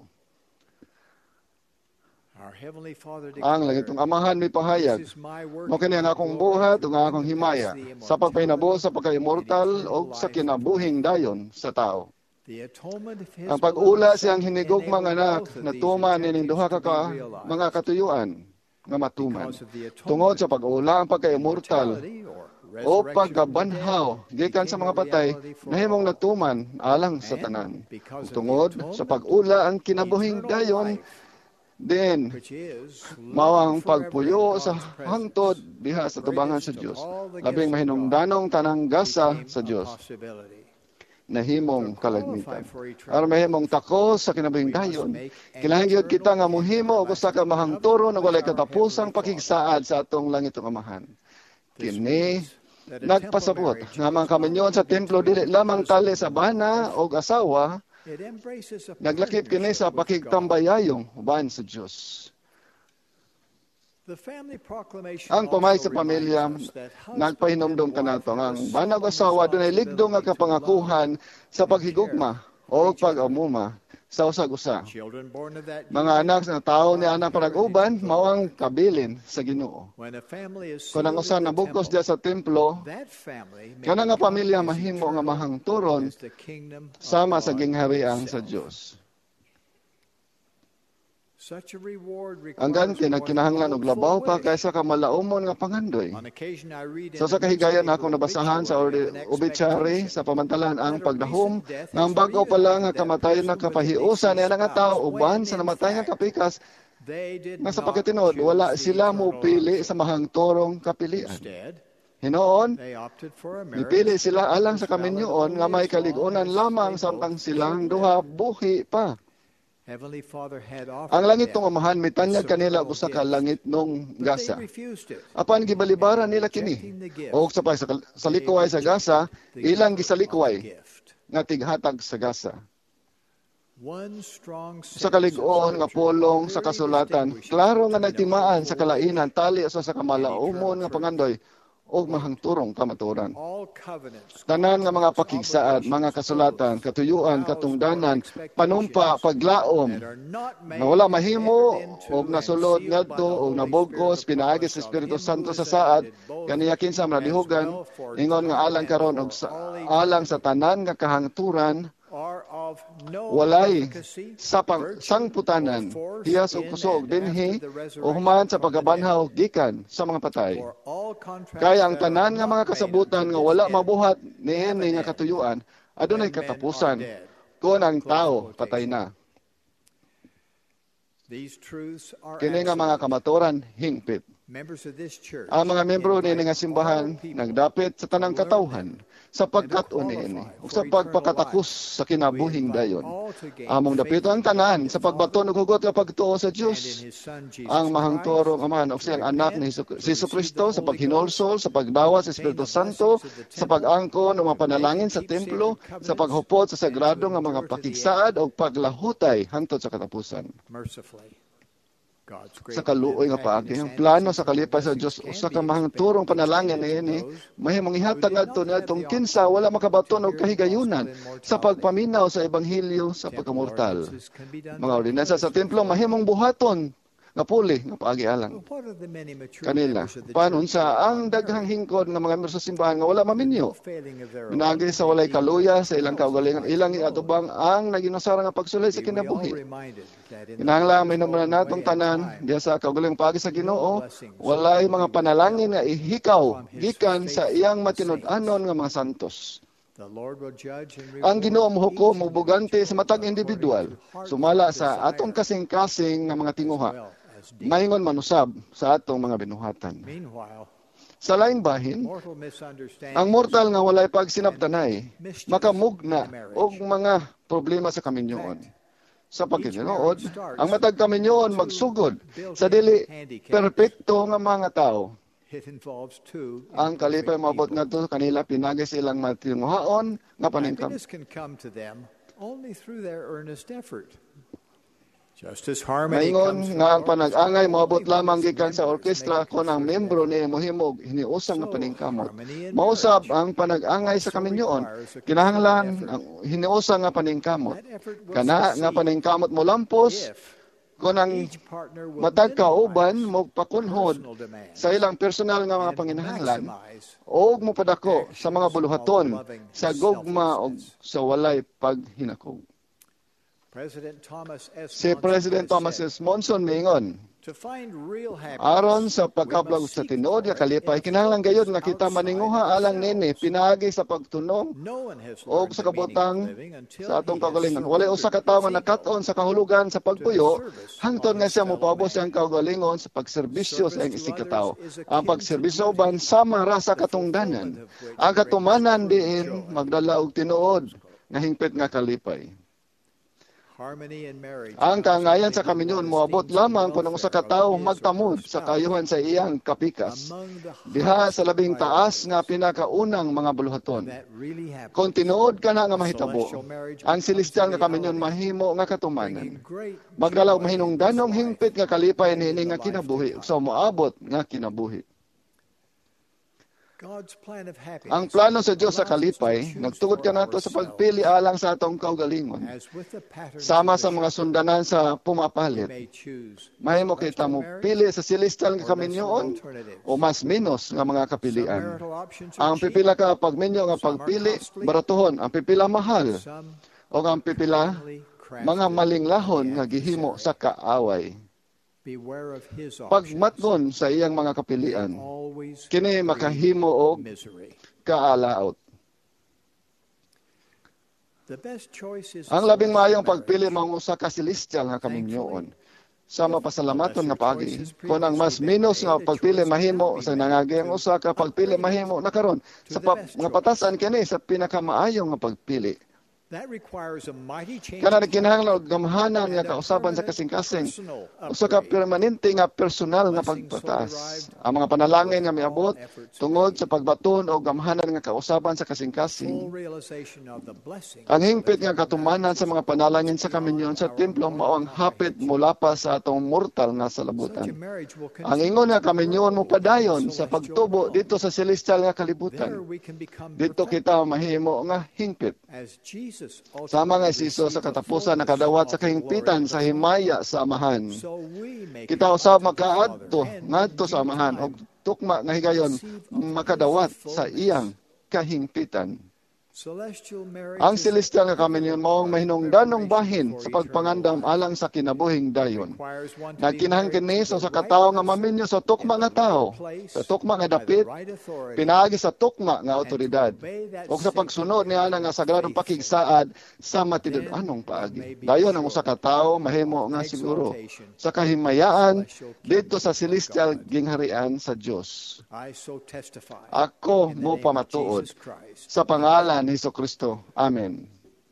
Ang langitong amahan may pahayag, mo kini ang akong buhat ug ang akong himaya sa pagpahinabo sa pagka-immortal o sa kinabuhing dayon sa tao. Ang pag-ula siyang hinigugmang anak na tuman nining duha ka, ka mga katuyuan nga matuman. Tungod sa pag-ula ang pagka-immortal o pagkabanhaw gikan sa mga patay nahimong natuman alang sa tanan. Tungod sa pag-ula ang kinabuhing dayon din mawang pagpuyo sa hangtod diha sa tubangan sa Dios. Labing mahinungdanong tanang gasa sa Dios. Nahimong kalagmitan. Aron mahimong tako sa kinabuhing dayon. Kinahanglan gyud kita nga mohimo og usa ka mahangturo na walay katapusang pakigsaad sa atong langitong Amahan. Kini nagpasabot nga mga kaminyon sa templo dili lamang tali sa bana o asawa, naglakip kini sa pakigtambayayong uban sa Dios. Ang pamay sa pamilya nagpahinumdum kanato nga ang banag asawa dunay ligdo nga kapangakuhan sa paghigugma o pag-amuma sa usag-usa. Mga anak na tao ni ana panag-uban mao ang kabilin sa Ginoo. Kung ang usa nabugkos diya sa templo, kana nga pamilya mahimo nga mahangturon sama sa gingharian sa Dios. Ang ganti nagkinahanglan og labaw pa kaysa ka malaumon nga pangandoy. Sa sa kahigayon akong nabasahan sa obituary sa pamantalan ang pagdahom nga ang bag-o pa lang nga kamatayon na kapahiusan niya nga tao uban sa namatay nga kapikas nga sa pagkatinud wala sila mo pili sa mahangturong kapilian. Hinoon, nipili sila alang sa kaminyoon nga may kalig-unan lamang samtang silang duha buhi pa. Ang langit ng Amahan mitanyag kanila usa ka langit nung gasa. Apan gibalibaran nila kini. O sa sa, sa likuway sa gasa, ilang gisalikuway nga tighatag sa gasa. Sa kalig-on nga pulong sa kasulatan, klaro nga nagtimaan sa kalainan tali usa sa kamalaumon nga pangandoy o mahangturong kamaturan. Tanan nga mga pakigsaad, mga kasulatan, katuyuan, katungdanan, panumpa, paglaom, na wala mahimo, o nasulod ngadto, o nabugkos, pinaagi sa Espiritu Santo sa saad, kaniya kinsa malihugan, ingon nga alang karon og alang sa tanan nga kahangturan, walay sapang sangputanan, hiyas o kusog dinhi o human sa pagabanhaw gikan sa mga patay. Kaya ang tanan nga mga kasabutan nga wala mabuhat niini nga katuyuan, adunay katapusan kung ang tao patay na. Kini nga mga kamaturan hingpit. Ang mga membro ni nga simbahan nagdapit sa tanang katawhan sa pagkat-on niini ug sa pagpakatakos sa kinabuhing dayon. Among dapito ang tanan sa pagbaton ug hugot nga pagtuo sa Dios. Ang mahangturong Amahan ug siyang anak ni Jesucristo sa paghinulsol, sa pagdawa sa Espiritu Santo, sa pag-angkon o mapanalangin sa templo, sa paghupot sa sagrado nga mga pakigsaad o paglahutay hangtod sa katapusan. Sa kaluoy nga paagi ang plano sa kalipay sa Dios usa ka mahangturong panalangin niini mahimong ihatag ngadto niadtong kinsa wala makabaton og kahigayunan sa pagpaminaw sa ebanghelyo sa pagkamortal. Mga ordinansa sa templo mahimong buhaton nga puli nga paagi alang kanila. Paano sa ang daghang hingkod nga mga membro sa simbahan nga wala maminyo, minagi sa walay kaluya sa ilang kaugalingan, ilang atubang ang naginusara nga pagsulay sa kinabuhi. Kinahanglan minumuna natong tanan diya sa kaugalingang paagi sa Ginoo, walay mga panalangin nga ihikaw gikan sa iyang matinud-anon nga mga santos. Ang Ginoo mohukom mo bugante sa matag individual sumala sa atong kasing-kasing nga mga tinguha. Maingon manusab sa atong mga binuhatan. Sa laing bahin, ang mortal nga walay pagsinabtanay makamugna og mga problema sa kaminyoon. Sa pagkinood, ang matag kaminyoon magsugod sa dili perpekto nga mga tao. Ang kalipay maabot nga to kanila pinagi silang matinguhaon nga paningkam. Maingon nga ang panag-angay moabot lamang gikan sa orkestra kon ang membro ni mohimog hiniusang nga paningkamot. Mausab ang panag-angay sa kaminyoon. Kinahanglan ang hiniusang nga paningkamot. Kana nga paningkamot mo lampos kung ang matag kauban mo pakunhod sa ilang personal nga mga panginahanglan o mo padako sa mga buluhaton sa gugma o sa walay paghinakog. Si President Thomas S. Monson mingon, aron sa pagkablag sa tinuod nga kalipay, kinahanglan gayud nga kita maninguha alang nini pinaagi sa pagtunom o sa kabutang sa atong kagalingon. Walay usa ka tawo nga nakat-on sa kahulugan sa pagpuyo hangtod nga siya mopaubos ang kagalingon sa pagserbisyo sa iyang isig ka tawo. Ang pagserbisyo uban sama ra sa katungdanan. Ang katumanan diin magdala og tinuod nga hingpit nga kalipay. Ang kaangayan sa kaminyon moabot lamang kung ang usa ka tawo magtamod sa kayuhan sa iyang kapikas diha sa labing taas nga pinakaunang mga buluhaton. Kung tinuod ka na nga mahitabo, ang celestial nga kaminyon mahimo nga katumanan. Magdala og mahinungdanong hingpit nga kalipay niini nga kinabuhi sa moabot nga kinabuhi. Ang plano sa Dios sa kalipay, nagtugod ka nato sa pagpili alang sa atong kaugalingon. Sama sa mga sundanan sa pumapalit. Mahimo kita mo pili sa celestial nga kaminyoon o mas minus nga mga kapilian. Ang pipila ka pagminyo nga pagpili, baratuhon. Ang pipila mahal. O ang pipila, mga malinglahon nga gihimo sa kaaway. Pagmatgon sa iyang mga kapilian, kini makahimo og kaalaot. Ang labing maayong pagpili mangusa ka celestial nga kaminyoon. Sa mapasalamaton nga pagi, kung ang mas minus nga pagpili mahimo sa nangagi ang usa ka pagpili mahimo na karon sa pa, nga patasan kini sa pinakamaayong nga pagpili. Kana nagkinahanglan og gamhanan nga kausaban sa kasing-kasing usa ka permanente nga personal nga pagpataas. Ang mga panalangin nga miabot tungod sa pagbaton og gamhanan nga kausaban sa kasing-kasing. Ang hingpit nga katumanan sa mga panalangin sa kaminyon sa templo mao ang hapit mula pa sa atong mortal nga salabutan. Ang ingon nga kaminyon mo padayon sa pagtubo dito sa celestial nga kalibutan. Dito kita mahimo nga hingpit. Sama nga si Jesus sa katapusan nakadawat sa kahingpitan sa himaya sa amahan. Kita usab makaadto ngadto sa amahan og tukma nga higayon makadawat sa iyang kahingpitan. Ang celestial nga kaminyon maong mahinungdanong bahin sa pagpangandam alang sa kinabuhing dayon. Nagkinahanglan kini sa katawo nga maminyo sa tukma nga tawo, sa tukma nga dapit, pinaagi sa tukma nga awtoridad, o sa pagsunod niya nga sagradong pakigsaad sa matinud-anong paagi. Dayon ang usa ka tawo mahimo nga siguro sa kahimayaan dito sa celestial gingharian sa Dios. Ako mo pamatuod sa pangalan ni Jesucristo. Amen.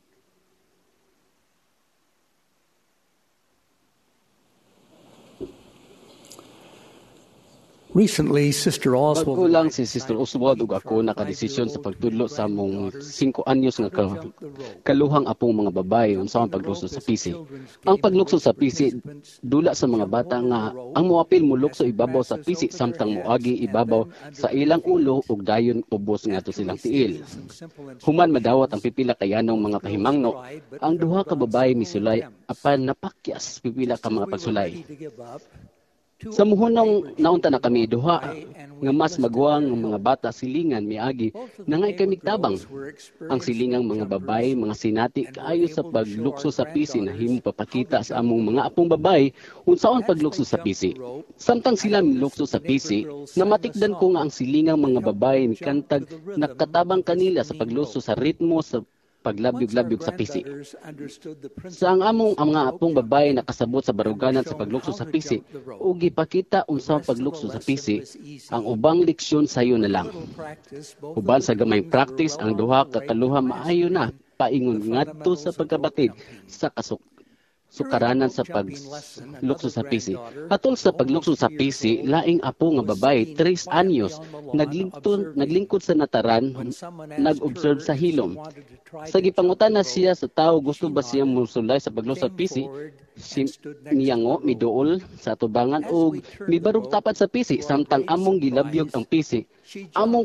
Recently, Sister Oswald Pagkulang si Sister Oswald ug ako nakadesisyon sa pagtudlo sa among singko anyos nga ka, kaluhang apong mga babae unsa ang paglukso sa P C. Ang paglukso sa P C dula sa mga bata nga ang moapil mo lukso ibabaw sa P C samtang moagi ibabaw sa ilang ulo ug dayon ubos ngadto silang tiil. Human madawat ang pipila kayanong mga pahimangno, ang duha ka babae misulay apan napakyas pipila ka mga pagsulay. Sa muhunong naunta na kami duha nga mas magwang ng mga bata silingan miagi nangay kami tabang. Ang silingang mga babay, mga sinati kaayo sa paglukso sa P C na himo papakita sa among mga apong babay unsaon paglukso sa P C. Samtang sila milukso sa P C, namatikdan ko nga ang silingang mga babay ni kantag nakatabang kanila sa paglukso sa ritmo sa paglabyog-labyog sa P C. Sa ang among ang mga apong babae nakasabot sa baruganan sa paglukso sa P C, ug gipakita unsa ang paglukso sa P C, ang ubang leksyon sayo na lang. Uban sa gamay practice, ang duha ka kaluha maayo na paingon ngadto sa pagkabatid sa kasuk sukaranan sa paglukso sa P C. Atol sa paglukso sa P C, laing apo nga babay, tres anyos, naglingkod, naglingkod sa nataran, nag-observe sa hilom. Sa gipangutan na siya sa tao, gusto ba siya musulay sa paglukso sa P C? Si, niyango, miduol sa tubangan o mibarog tapat sa P C, samtang among gilabyog ang P C. Among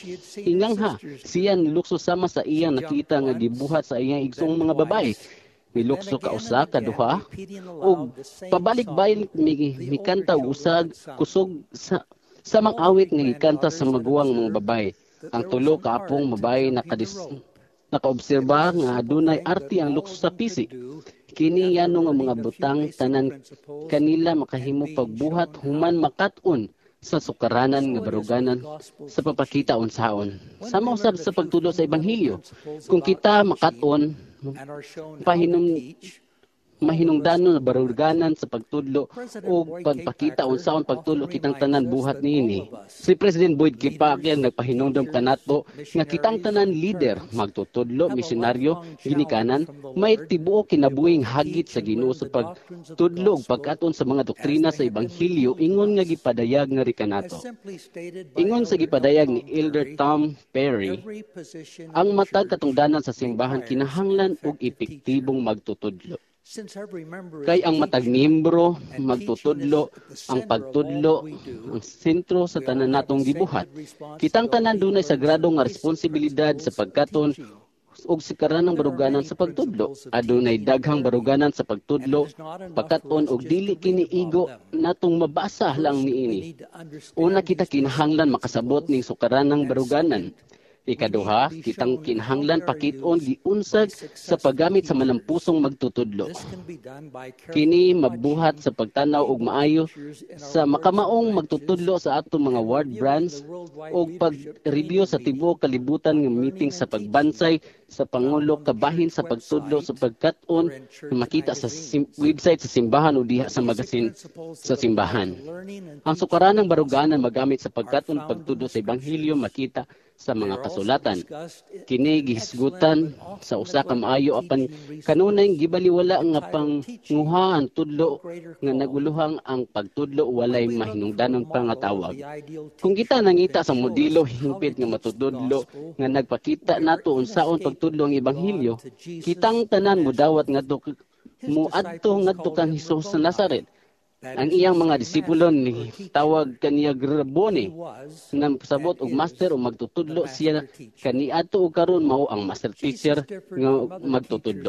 kahingangha, siya nilukso sama sa iyang nakita nga gibuhat sa iyang igsong mga babay. milukso ka usa ka duha ug pabalik-balik mi mikanta usag kusog sa sa mga awit nga gikanta sa maguwang mga babae. Ang tulo ka apong babae nakadis nakaobserba nga adunay arti ang lukso sa pisi. Kini yano nga mga butang tanan kanila makahimo pagbuhat human makat-on sa sukaranan nga baruganan sa papakita unsaon. Sama usab sa pagtulo sa ebanghelyo. Kung kita makat-on pahinom mahinungdanon na baruganan sa pagtudlo o pagpakita unsaon pagtulo kitang tanan buhat niini. Si President Boyd K. Packer nagpahinungdom kanato nga kitang tanan leader, magtutudlo, misyonaryo, ginikanan, may tibuok kinabuhing hagit sa Ginoo sa pagtudlo ug pagkaton sa mga doktrina sa ebanghelyo ingon nga gipadayag nga rikanato. Ingon sa gipadayag ni Elder Tom Perry, ang matag katungdanan sa simbahan kinahanglan og epektibong magtutudlo. Kay ang matag miyembro magtutudlo, ang pagtudlo ang sentro sa tanan natong gibuhat. Kitang tanan dunay sagrado nga responsibilidad sa pagkaton ug sikaranang baruganan sa pagtudlo. Adunay daghang baruganan sa pagtudlo, pagkaton ug dili kini igo natong mabasa lang niini. Una kita kinahanglan makasabot ning sukaranang baruganan. Ikaduha, kitang kinahanglan pakit-on giunsag sa paggamit sa malampusong magtutudlo. Kini mabuhat sa pagtanaw og maayo sa makamaong magtutudlo sa atong mga ward brands o pag-review sa tibuok kalibutan ng meeting sa pagbansay sa Pangulo kabahin sa pagtudlo sa pagkat-on na makita sa sim- website sa simbahan o diha sa magasin sa simbahan. Ang sukaranang baruganan magamit sa pagkat-on pagtudlo sa ebanghelyo makita sa mga kasulatan. Kini gihisgutan sa usa ka maayo apan kanunay gibaliwala nga panguha ang tudlo nga naguluhang ang pagtudlo walay mahinungdanon pa nga tawag. Kung kita nangita sa modelo hingpit nga matudlo nga nagpakita nato unsaon pagtudlo ang ebanghelyo, kitang tanan mudawat ngadto muadto ngadto kang Hesus sa Nazaret. Ang iyang mga disipulo ni tawag kaniya Rabboni na sabot og master o magtutudlo siya kaniadto og karon mao ang master teacher nga magtutudlo.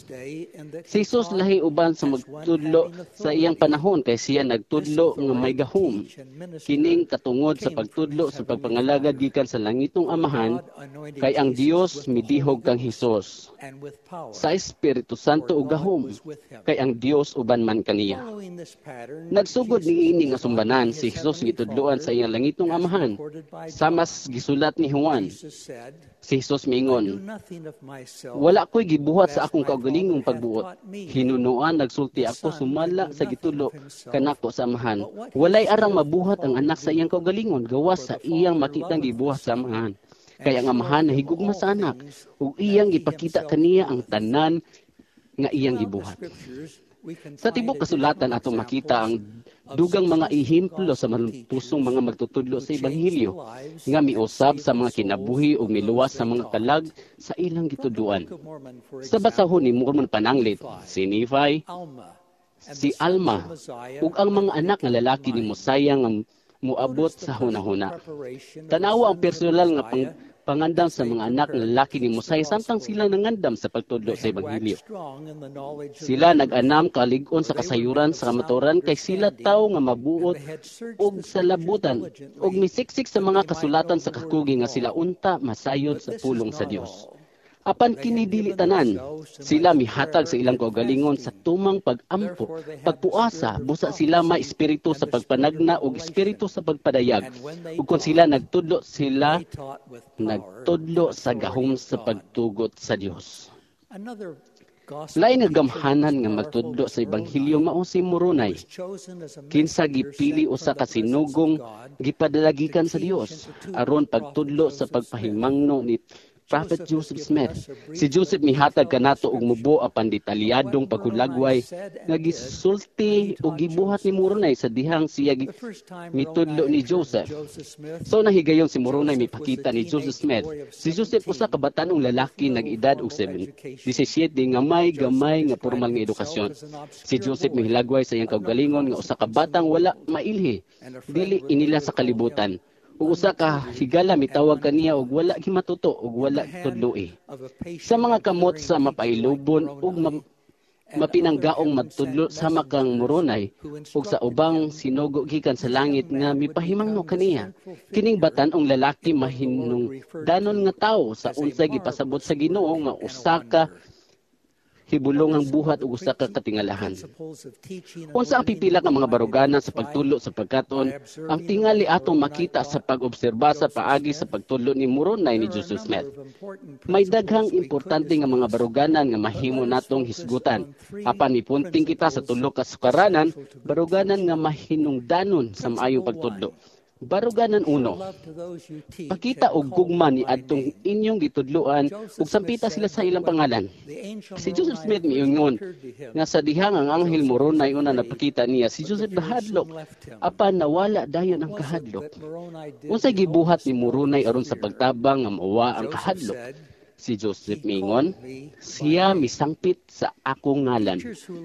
Si Jesus lahi uban sa magtudlo sa iyang panahon kay siya nagtudlo nga may gahom. Kining katungod sa pagtudlo sa pagpangalagad gikan sa langitong Amahan kay ang Dios midihog kang Hesus. Sa Espiritu Santo ug gahom kay ang Dios uban man kaniya. Nagsugod ni ini nga sumbanan si Jesus gitudloan sa iyang langitong Amahan. Samas gisulat ni Juan. Si Jesus miingon, wala ko'y gibuhat sa akong kaugalingong pagbuot. Hinunuan nagsulti ako sumala sa gitulo kanako sa Amahan. Walay arang mabuhat ang anak sa iyang kaugalingon gawas sa iyang makitang gibuhat sa Amahan. Kaya ang Amahan nahigugma sa anak ug iyang gipakita kaniya ang tanan nga iyang gibuhat. Sa tibok kasulatan atong makita ang dugang mga ihimplo sa malampusong mga magtutudlo sa ebanghelyo nga miusab sa mga kinabuhi ug miluwas sa mga kalag sa ilang gitudloan. Sa basahon ni Mormon Pananglit, si Nephi, si Alma ug ang mga anak nga lalaki ni Mosiah nga muabot sa hunahuna. Tanawa ang personal nga pang pangandam sa mga anak ng lalaki ni Mosiah samtang sila nangandam sa pagtudlo sa ebanghelyo. Sila nag-anam kalig-on sa kasayuran sa kamaturan kay sila tawo nga mabuot og sa labutan og misiksik sa mga kasulatan sa kakugi nga sila unta masayod sa pulong sa Dios. Apan kini dili tanan, sila mihatag sa ilang kaugalingon sa tumang pag-ampo, pagpuasa, busa sila may espiritu sa pagpanagna ug espiritu sa pagpadayag. Ug kung sila nagtudlo, sila nagtudlo sa gahom sa pagtugot sa Dios. Lain nga gamhanan nga magtudlo sa ebanghelyo mao si Moroni. Kinsa gipili usa ka sinugong gipadalagikan sa Dios aron pagtudlo sa pagpahimangno ni Prophet Joseph Smith. Si Joseph mihatag kanato og mubo apan detalyadong pagkulagway nga gisulti og gibuhat ni Moroni sa dihang siya mitudlo ni Joseph. So nahigayon si Moroni mipakita ni Joseph Smith. Si Joseph usa ka batanong lalaki nag-edad og seventy-seven nga may gamay nga formal nga edukasyon. Si Joseph mihilagway sa iyang kaugalingon nga usa ka batang wala mailhi, dili inila sa kalibutan. Ug usa ka higala mitawag kaniya og wala gimatuto ug wala tudloi. Sa mga kamot sa mapailubon ug ma- mapinanggaong magtudlo sama kang Moronay ug sa ubang sinugo gikan sa langit nga mipahimangno kaniya. Kining batan-ong lalaki mahinung danon nga tawo sa unsay gipasabot sa Ginoo nga usa ka hibulong ang buhat ug usa ka katingalahan. Unsa ang pipila ka mga baruganan sa pagtulo sa pagkaton, ang tingali atong makita sa pag-obserba sa paagi sa pagtulo ni Moronay ni Joseph Smith. May daghang importante nga mga baruganan nga mahimo natong hisgutan. Apan mipunting kita sa tulo ka sukaranan, baruganan nga mahinungdanon sa maayong pagtudlo. Baruganan uno, pakita og gugma ni adtong inyong gitudloan ug sampita sila sa ilang pangalan. Si Joseph Smith miingon nga sa dihang ang anghel Moronay una napakita niya si Joseph bahadlok, apan nawala dayon ang kahadlok. Unsay gibuhat ni Moronay aron sa pagtabang nga mauwa ang kahadlok? Si Joseph miingon, siya misangpit sa akong ngalan.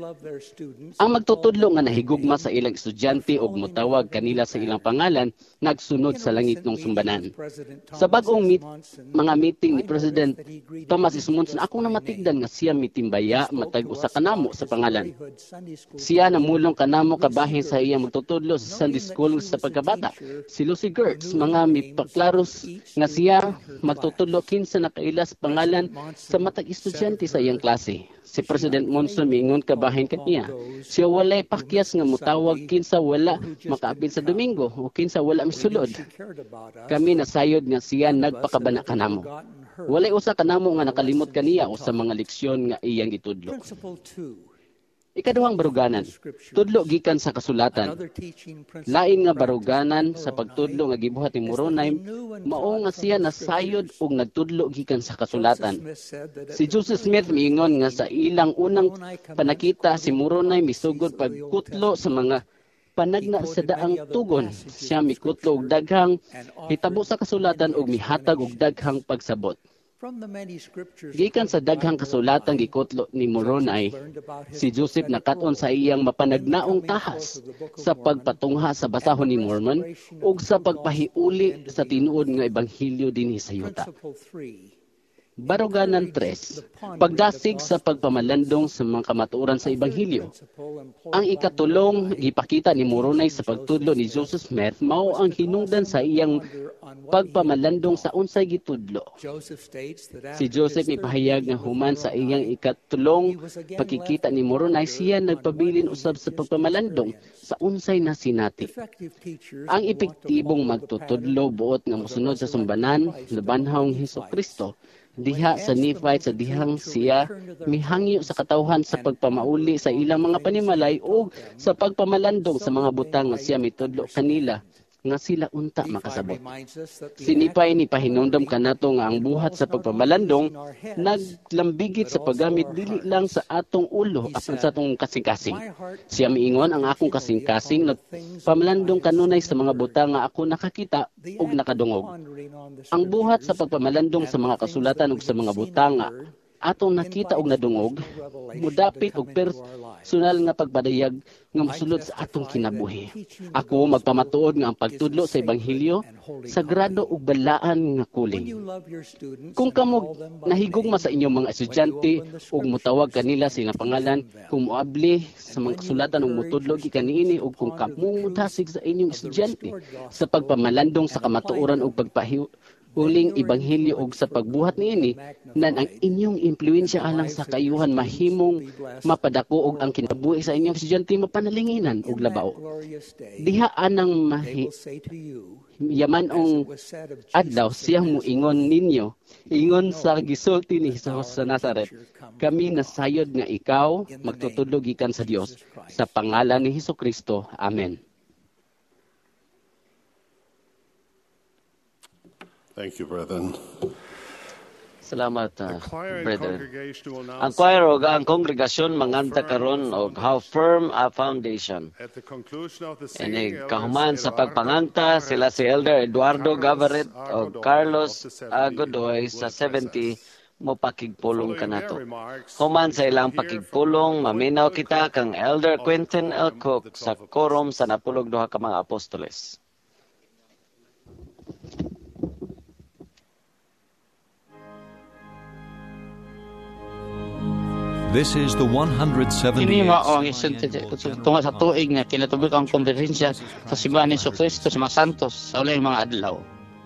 Ang magtutudlo nga nahigugma sa ilang estudyante ug motawag kanila sa ilang pangalan, nagsunod sa langit ng sumbanan. Sa bagong meet, mga meeting ni President Thomas Smonson, akong namatigdan nga siya mitimbaya matag usa kanamo sa pangalan. Siya namulong kanamo kabahin sa iyang magtutudlo sa Sunday School sa pagkabata. Si Lucy Gertz, mga mipaklaros nga siya magtutudlo kinsa nakailas pangalan sa matag estudyante sa iyang klase. Si President Monson miingon kabahin kaniya. Siya walay pakyas nga mutawag kinsa wala makaapil sa Domingo o kinsa wala misulod. Kami nasayod nga siya nagpakabana kanamo. Walay usa kanamo nga nakalimot kaniya o sa mga leksyon nga iyang gitudlo. Ikaduhang baruganan, tudlo gikan sa kasulatan. Lain nga baruganan sa pagtudlo nga gibuhat ni Moronay, mao nga siya nasayod ug nagtudlo gikan sa kasulatan. Si Joseph Smith miingon nga sa ilang unang panakita si Moronay misugod pagkutlo sa mga panagna sa daang tugon. Siya mikutlo og daghang hitabo sa kasulatan ug mihatag og daghang pagsabot. Gikan sa daghang kasulatan gikutlo ni Moronay, si Joseph nakaton sa iyang mapanagnaong tahas sa pagpatungha sa basahon ni Mormon ug sa pagpahiuli sa tinuod nga ebanghelyo dinhi sa yuta. Baruganan tres, pagdasig sa pagpamalandong sa mga kamatuoran sa ebanghelyo. Ang ikatulong gipakita ni Moronay sa pagtudlo ni Joseph Smith mao ang hinungdan sa iyang pagpamalandong sa unsay gitudlo. Si Joseph ipahayag nga human sa iyang ikatulong pagkikita ni Moronay, siya nagpabilin usab sa pagpamalandong sa unsay nasinati. Ang epektibong magtutudlo buot nga mosunod sa sumbanan labanhawng Hesukristo diha sa Nephite sa dihang siya mihangyo sa katawhan sa pagpamauli sa ilang mga panimalay o sa pagpamalandong sa mga butang nga siya mitudlo kanila nga sila unta makasabot. Sinipay ni pahinumdom kanato nga ang buhat sa pagpamalandong naglambigit sa paggamit dili lang sa atong ulo apan sa atong kasing-kasing. Siya miingon ang akong kasing-kasing nagpamalandong kanunay sa mga butang nga ako nakakita ug nakadungog. Ang buhat sa pagpamalandong sa mga kasulatan ug sa mga butang nga atong nakita og nadungog, mudapit og personal nga pagpadayag nga mosulod sa atong kinabuhi. Ako magpamatuod nga ang pagtudlo sa ebanghelyo sagrado ug balaan nga kuling. Kung kamo nahigugma sa inyong mga estudyante ug motawag kanila sa ilang pangalan, kung moabli sa mga kasulatan ug motudlo gikan niini ug kung kamo mudasig sa inyong estudyante sa pagpamalandong sa kamatuoran ug pagpahiw uling ebanghelyo og sa pagbuhat niini nan ang inyong impluwensya alang sa kayuhan mahimong mapadako og ang kinabuhi sa inyong estudyante mapanalinginan og labao. Diha anang mahi yaman ong adlaw siyang muingon ninyo ingon sa gisulti ni Jesus sa Nazaret, kami nasayod nga ikaw magtutudlo gikan sa Dios sa pangalan ni Hesukristo. Amen. Thank you, brethren. Salamat, uh, brother. Ang choir o ang kongregasyon manganta karon og How Firm a Foundation. Inig kahuman sa pagpanganta sila si Elder Eduardo Gavaret o Carlos Agodoy sa seventy mo pakigpulong kanato. Human sa ilang pakigpulong, maminaw kita kang Elder Quentin L. Cook sa Quorum sa napulog duha ka mga apostoles. This is the one hundred Kini seventieth mao ang tunga sa tuig nga kinatubig ang komperensya sa simbahan ni Jesucristo sa mga santos sa ulayng mga adlaw.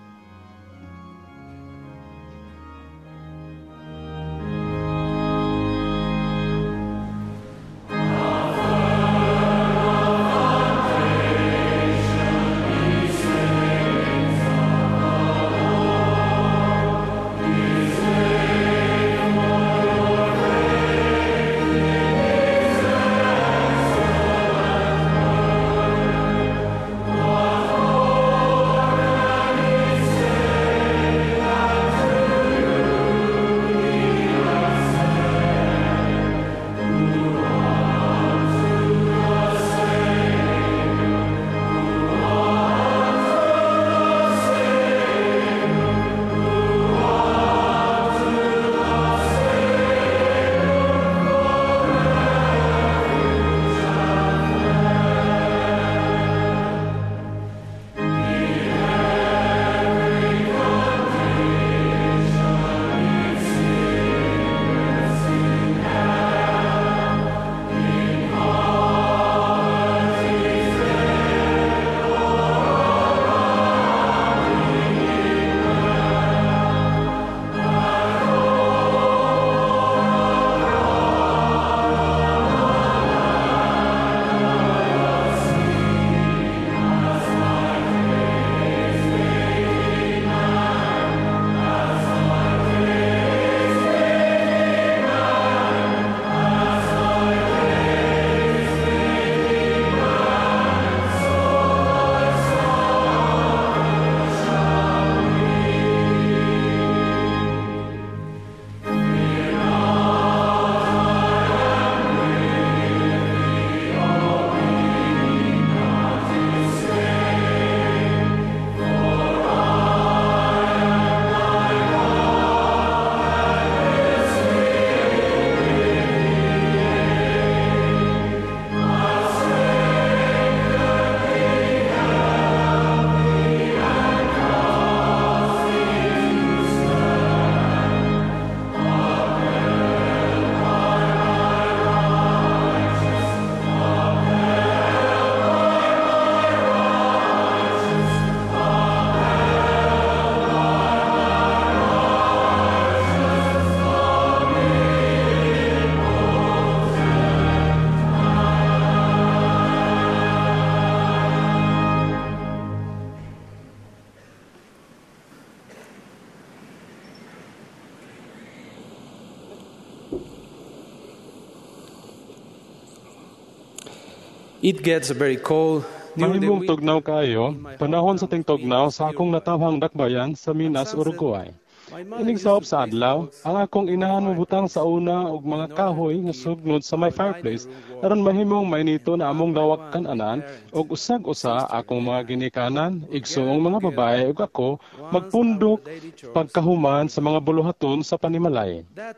It gets very cold. Mahimong tugnaw kayo, panahon sa ting tugnaw sa akong natawhang dakbayan sa Minas, Uruguay. Inig saop sa adlaw, ang akong inahan mabutang sa una og mga kahoy nga sugnod sa my fireplace aron mahimong mainito na among dawak kan-anan og usag-usa akong mga ginikanan, igsuong mga babae ug ako magpundok pagkahuman sa mga buluhaton sa panimalay.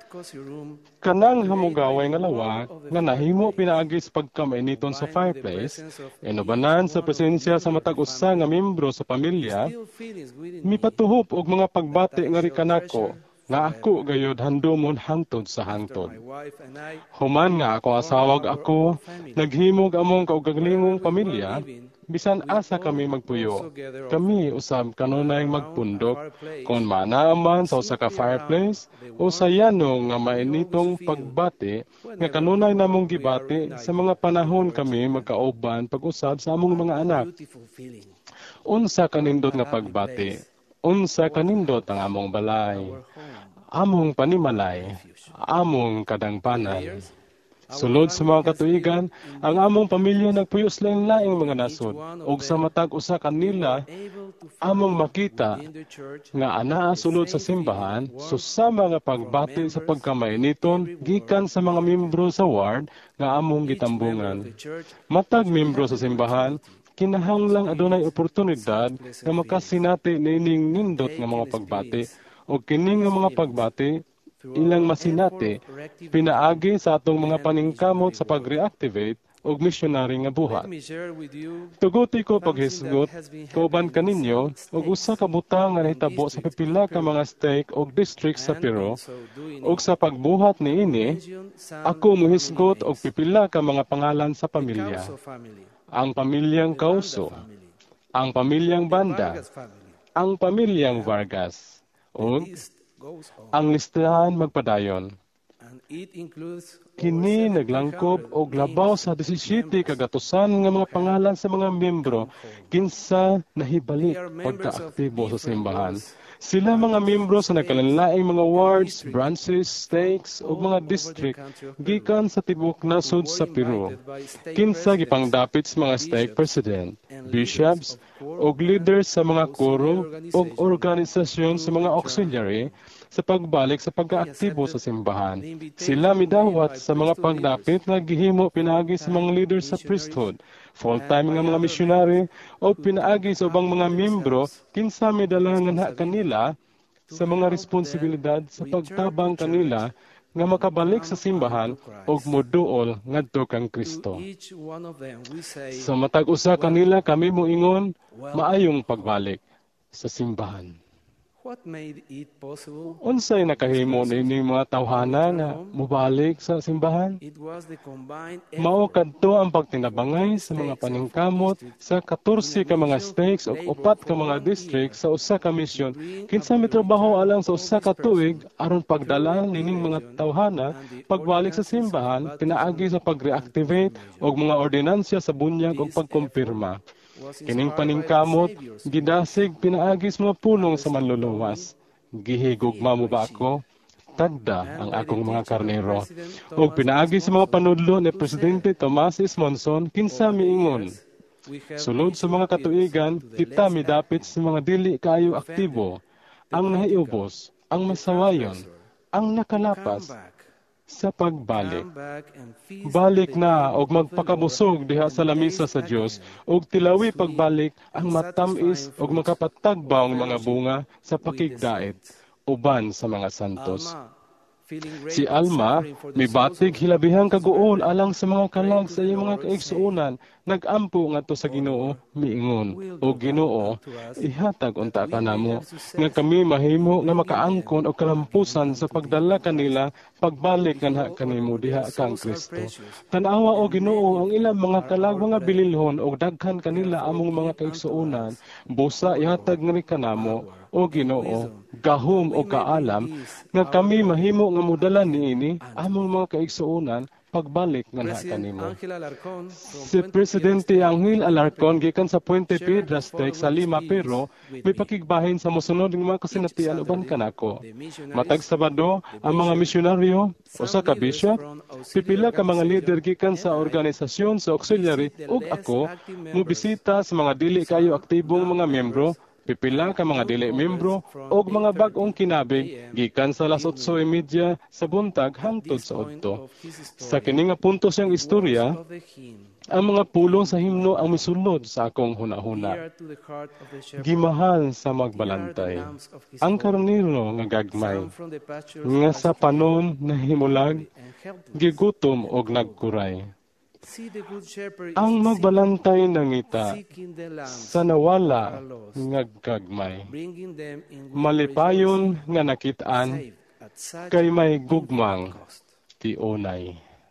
Kanang hamugaway nga lawak nga nahimo pinaagi sa pagkamainiton sa fireplace, inubanan sa presensya sa matag usa nga membro sa pamilya, mipatuhop og mga pagbati nga rikanako nga ako gayud handomon hangtod sa hangtod. Human nga ako asawag ako, naghimog among kaugaglingong pamilya, bisan asa kami magpuyo. Kami usab kanunay magpundok, kung manaaman sa usa ka fireplace, o sa yanong nga mainitong pagbati, nga kanunay namong gibati sa mga panahon kami magkauban pag-usab sa among mga anak. Unsa kanindot nga pagbati, unsa kanindot ang among balay, among panimalay, among kadangpanan. Sulod sa mga katuigan, ang among pamilya nagpuyos laing-laing mga nasod, ug sa matag usa kanila, among makita nga anaa sulod sa simbahan, susama nga pagbati sa pagkamainiton, gikan sa mga membro sa ward nga among gitambungan. Matag membro sa simbahan, kinahanglang adunay oportunidad nga makasinati nining nindot nga mga pagbati, o kining nga mga pagbati, ilang masinati, pinaagi sa atong mga paningkamot sa pag-reactivate ug misyonary nga buhat. Tuguti ko paghisgot kauban kaninyo ug usa ka butang nga nahitabo sa pipila ka mga stake ug district sa Peru ug sa pagbuhat niini ako mohisgot og pipila ka mga pangalan sa pamilya. Ang pamilyang Causo, ang pamilyang Banda, ang pamilyang Vargas, ug ang listahan magpadayon. Kini naglangkob og labaw sa disisiete kagatusan nga mga pangalan sa mga miyembro kinsa nahibalik pagkaaktibo sa simbahan. Sila mga miyembro sa nagkalanlaing mga wards, branches, stakes ug mga district gikan sa tibok nasod sa Peru. Kinsa gipangdapit sa mga stake president, bishops ug leaders sa mga koro ug organisasyon sa mga auxiliary sa pagbalik sa pagkaaktibo sa simbahan. Sila midawat sa mga pagdapit nga gihimo pinaagi sa mga leaders sa priesthood, full-time nga mga missionary o pinaagi sa ubang mga miyembro kinsa midala nga kanila sa mga responsibilidad sa pagtabang kanila nga makabalik sa simbahan ug moduol ngadto kang Kristo. Sa matag usa kanila kami moingon maayong pagbalik sa simbahan. What made it possible? Unsay nakahimo niini mga tawhana nga mobalik sa simbahan? It was the combined Mao kadto ang pagtinabangay sa mga paningkamot sa katorse ka mga stakes ug upat ka mga district sa usa ka misyon kinsa mitrabaho alang sa usa ka tuig aron pagdala nining mga tawhana pagbalik sa simbahan pinaagi sa pag-reactivate og mga ordinansya sa bunyag ug pagkumpirma. Kining paningkamot, gidasig pinaagi sa mga pulong sa manluluwas. Gihigugma mo ba ako? Tagda ang akong mga karnero. O pinaagi sa mga panudlo ni Presidente Tomas Ismonson, kinsa miingon. Sulod sa mga katuigan, kita midapit sa mga dili kaayo aktibo, ang nahiubos, ang masawayon, ang nakalapas, sa pagbalik. Balik na og magpakabusog diha sa lamisa sa Dios og tilawi pagbalik ang matamis og makapatagbaw ng mga bunga sa pakigdait uban sa mga santos. Si Alma, mibatig hilabihang kaguol alang sa mga kalag sa iyang mga kaigsuonan, nagampo ngadto sa Ginoo miingon, o Ginoo, ihatag unta ka namo nga kami mahimo nga makaangkon og kalampusan sa pagdala kanila pagbalik kanha kanimo diha kang Kristo. Tan-awa o Ginoo ang ilang mga kalag mga bililhon og daghan kanila among mga kaigsuonan, busa ihatag ngani kanamo o Ginoo, gahom o kaalam nga kami mahimo nga modala niini among mga kaigsuonan pagbalik nga na kanimo. Si Presidente Angel Alarcon gikan sa Puente Piedras Tech sa Lima, Peru, may pakigbahin sa mosunod ng mga kasinatian uban kanako. Matag Sabado, ang mga misyonaryo, usa ka bishop, pipila ka mga leader gikan sa organisasyon sa auxiliary ug ako mobisita sa mga dili kayo aktibong mga miyembro, pipila ka mga dili membro og mga bag-ong kinabig gikan sa alas otso y media sa buntag hangtod sa odto. Sa kini nga punto siyang istorya, ang mga pulong sa himno ang misulod sa akong hunahuna. Gimahal sa magbalantay, ang karnero nga gagmay, nga sa panon na himulag, gigutom og nagkuray. Ang magbalantay nangita sa nawala nga gagmay, malipayon nga nakitaan kay may gugmang tiunay.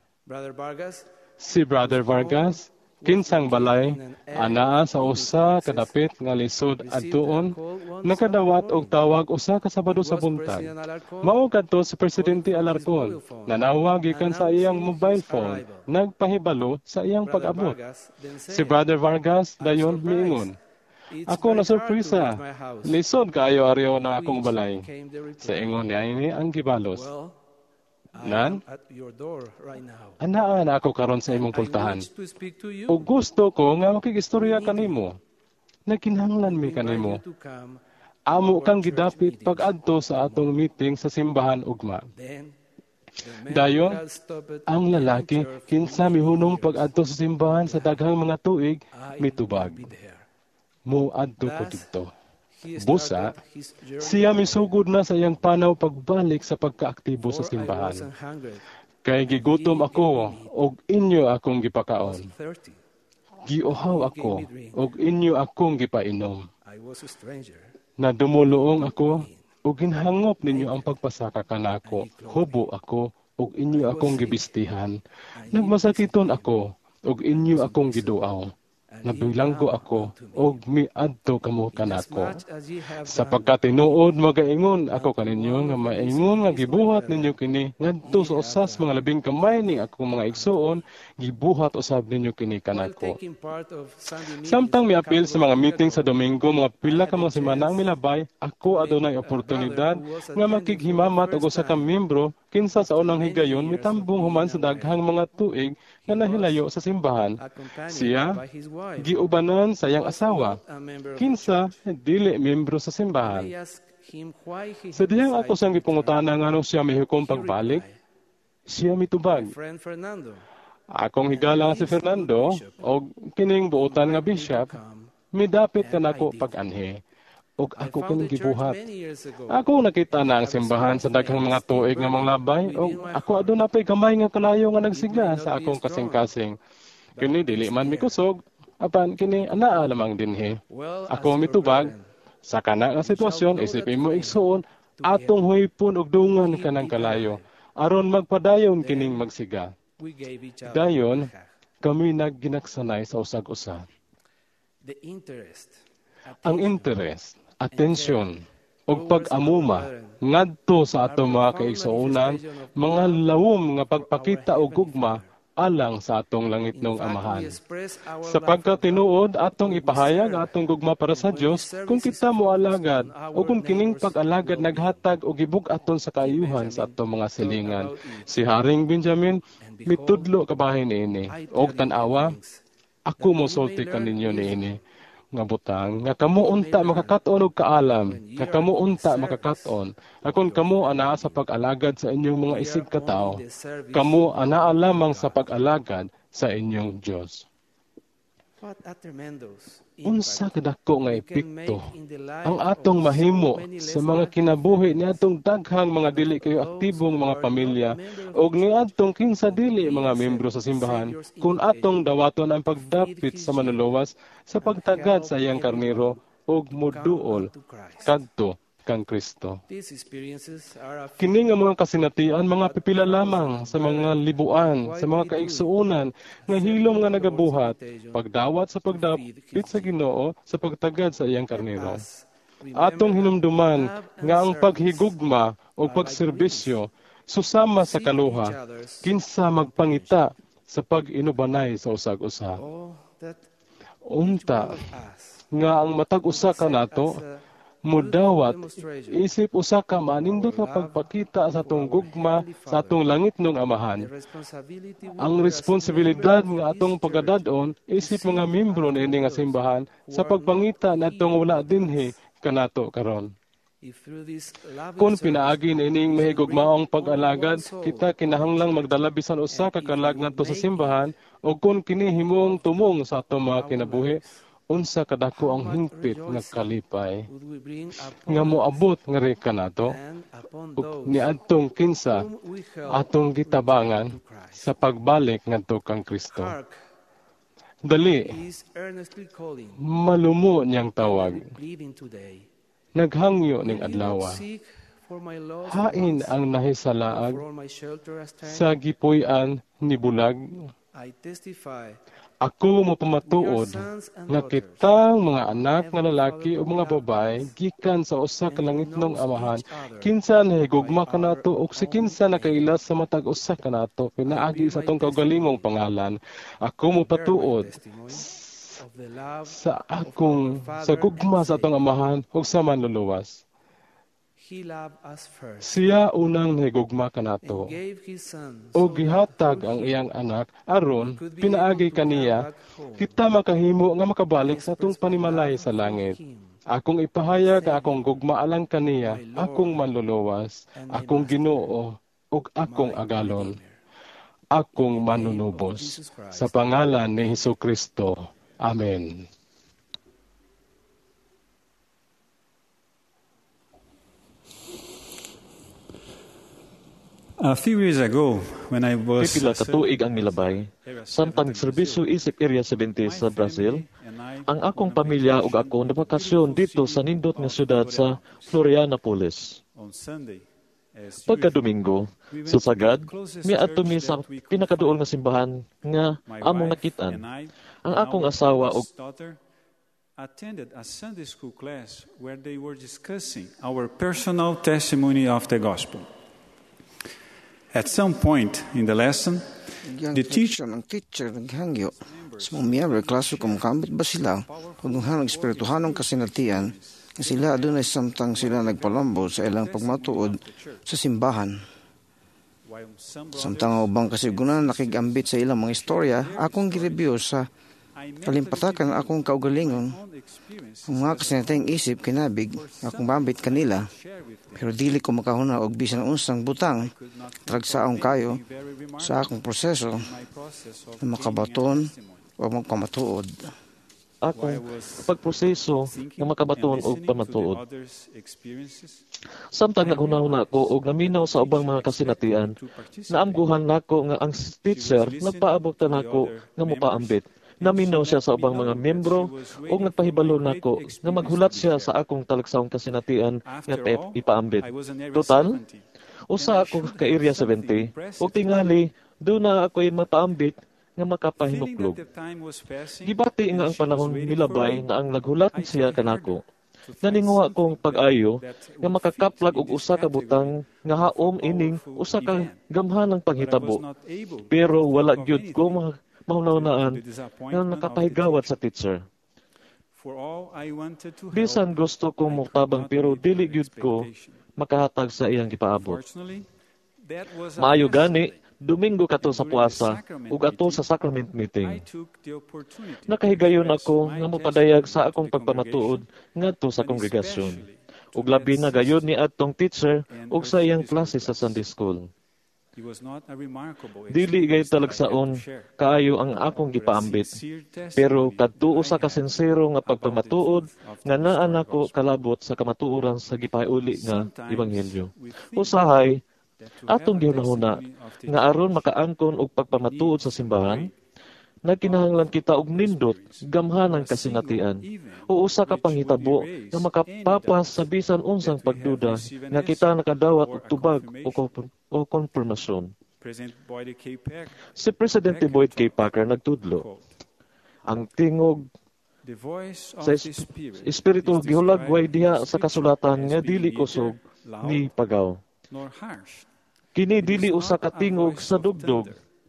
Si Brother Vargas, kinsang balay, anaa sa usa kadapit nga lisod adtuon, nakadawat og tawag usa ka Sabado sa buntag. Mao kadto si Presidente Alarcon, nanawag gikan sa iyang mobile phone, nagpahibalo sa iyang pag-abot. Si Brother Vargas dayon miingon, ako na surpresa, lisod kaayo ariyo na akong balay. Sa ingon niya ini ang gibalos. Nan, anaa na ako karon sa imong pultahan. O gusto ko nga makigistorya kanimo. Nagkinahanglan mi kanimo. Amo kang gidapit pag-adto sa atong meeting sa simbahan ugma. Dayon, ang lalaki kinsa mihunong pag-adto sa simbahan sa daghang mga tuig mitubag. Muadto ko didto. Busa, siya misugod na sa iyang panaw pagbalik sa pagkaaktibo sa simbahan. Kay gigutom ako, og inyo akong gipakaon. Giuhaw ako, og inyo akong gipainom. Nadumuluong ako, og ginhangop ninyo ang pagpasaka kanako. Hubo ako, og inyo akong gibistihan. Nagmasakiton ako, og inyo akong giduaw. Nabilanggo ako, og miadto kamo kanako. Sapagkat tinuod magaingon ako kaninyo nga maingon nga gibuhat ninyo kini ngadto sa usas mga labing kamay ni akong mga igsuon, gibuhat usab ninyo kini kanako. Samtang miapil sa mga meeting sa Domingo, mga pila ka mga semana ang milabay, ako adunay oportunidad nga makighimamat og usa ka miyembro kinsa sa unang higayon mitambong human sa daghang mga tuig nga nahilayo sa simbahan. Siya giubanan sa iyang asawa, kinsa dili miyembro sa simbahan. Sa diyang ako sang gipungutana nga nung siya may hukom pagbalik, siya mitubag. Akong higala nga si Fernando, o kining buotan nga bishop, midapit ka nako pag-anhe. Og ako kining gibuhat. Ako nakita na ang simbahan sa daghang mga tuig nga mga labay, og ako aduna pay gamay nga kalayo nga nagsigla sa akong kasing-kasing. Kini dili man mikusog, apan kini anaa lamang dinhi. Ako mitubag sa kana nga sitwasyon, isipin mo igsuon atong huypon og dungan kanang kalayo aron magpadayon kining magsiga. Dayon kami nagginaksanay sa usag-usa. Ang interest, atensyon, ug pag-amuma ngadto sa atong mga kaigsuonan, mga lawom nga pagpakita og gugma alang sa atong langitnong amahan. Sapagkat tinuod atong ipahayag atong gugma para sa Dios kung kita mo alagad o kung kining pag-alagad naghatag o gibug-aton sa kaayuhan sa atong mga silingan. Si Haring Benjamin mitudlo kabahin niini og tan-awa, ako mo sulti kaninyo niini nga butang nga kamo unta makakaton og kaalam, nga kamo unta makakaton akon kamo anaa sa pag-alagad sa inyong mga isig ka tawo, kamo anaa lamang sa pag-alagad sa inyong Dios. Unsa kadako nga epekto ang atong mahimo sa mga kinabuhi ni atong daghang mga dili kayo aktibong mga pamilya og ni atong kinsa dili mga miyembro sa simbahan kung atong dawaton ang pagdapit sa manluluwas sa pagtagad sa iyang karnero og moduol kadto kang Kristo. Kini nga mga kasinatian, mga pipila lamang sa mga libuan, sa mga kaigsuunan, nga hilom nga nagabuhat, pagdawat sa pagdapit sa Ginoo, sa pagtagad sa iyang karnero. Atong hinumduman nga ang paghigugma o pagserbisyo, susama sa kaluha, kinsa magpangita sa pag-inubanay sa usag-usa. Unta, nga ang matag-usa ka nato, mudawat, isip usa ka manindot nga pagpakita sa atong gugma sa atong langitnong amahan. Ang responsibilidad nga atong pagadadon isip mga miyembro niini nga simbahan sa pagpangita natong wala dinhi kanato karon. Kung pinaagi niining mahigugmaong pag-alagad, kita kinahanglang magdala bisan usa ka kalag ngadto sa simbahan o kung kini himong tumong sa atong mga kinabuhi, unsa kadako ang hingpit nga kalipay nga moabot nga reka nato ug niadtong kinsa atong gitabangan sa pagbalik ngadto kang Kristo. Dali, malumo niyang tawag. Naghangyo ning adlaw. Hain ang nahisalaag sa gipuy-an ni bulag. Ako mo pamatuod nga kitang mga anak nga lalaki o mga babae gikan sa usa ka langitnong amahan, kinsa nahigugma kanato ug si kinsa nakailas sa matag usa kanato pinaagi sa atong kaugalingong pangalan. Ako mo patuod sa akong sa gugma sa atong amahan ug sa manluluwas. Siya unang nahigugma kanato o gihatag ang iyang anak aron pinaagi kaniya kita makahimo nga makabalik sa atong panimalay sa langit. Akong ipahayag akong gugma alang kaniya, akong manluluwas, akong Ginoo ug akong agalon, akong manunubos sa pangalan ni Hesukristo. Amen. A few years ago, when I was Pipila ka tuig ang milabay, samtang serbisyo isip Area seventy sa Brazil, ang akong pamilya ug ako nabakasyon dito sa nindot nga syudad sa Florianopolis. Pagka Domingo, susagad, miadto mi sa pinakaduol nga simbahan nga among nakitaan. Ang akong asawa ug attended a Sunday school class where they were discussing our personal testimony of the gospel. At some point in the lesson, the teacher ang teacher naghangyo sa mga miyembro klaso kung kamit ba sila kung hanong espirituhanong kasinatian na sila adunay samtang sila nagpalambo sa ilang pagmatuod sa simbahan. Samtang ubang kasigunan nakigambit sa ilang mga istorya, akong gireview sa kalimpatakan akong kaugalingon ang mga kasinatayang isip kinabig akong bambit kanila, pero dili ko makahuna og bisan unsang butang tragsaong kayo sa akong proseso na makabaton o magpamatuod. Akong pagproseso nga makabaton og pamatuod. Samtang naghunahuna ko og naminaw sa ubang mga kasinatian, naamguhan nako nga ang teacher nagpaabot nako nga mopaambit. Naminaw siya sa ubang mga membro o nagpahibalo nako nga maghulat siya sa akong talagsaong kasinatian nga ipaambit. Total, usa ako ka Area seventy o tingali do na ako'y mapaambit nga makapahinuklog. Gibati nga ang panahon milabay na ang naghulat siya kanako. Naninguha kong pag-ayo nga makakaplag og usa ka butang nga haom ining usa ka gamhanang panghitabo. Pero wala gyud ko mga mahunaunaan nga nakapahigawat sa teacher. Bisan gusto kong mutabang pero dili gyud ko makahatag sa iyang gipaabot. Maayo gani, Domingo kato sa puasa ug ato sa sacrament meeting. Nakahigayon ako nga mopadayag sa akong pagpamatuod ngadto sa kongregasyon. Ug labi na gayud ni adtong teacher ug sa iyang klase sa Sunday school. Dili gay talagsaon kaayo ang akong gipaambit, pero kadtuo sa kasinsero nga pagpamatuod nga naa nako kalabot sa kamatuoran sa gipauli nga ebanghelyo. Usahay atong gihunahuna nga aron makaangkon og pagpamatuod sa simbahan, nagkinahanglan kita og nindot gamhanang kasinatian o usa ka panghitabo nga makapapas sa bisan unsang pagduda nga kita nakadawat og tubag o, o konfirmasyon. Si Presidente Boyd K. Packer nagtudlo, ang tingog sa espiritu gihulagway diha sa kasulatan nga dili kusog ni pagaw. Kini dili usa ka tingog sa dugdog,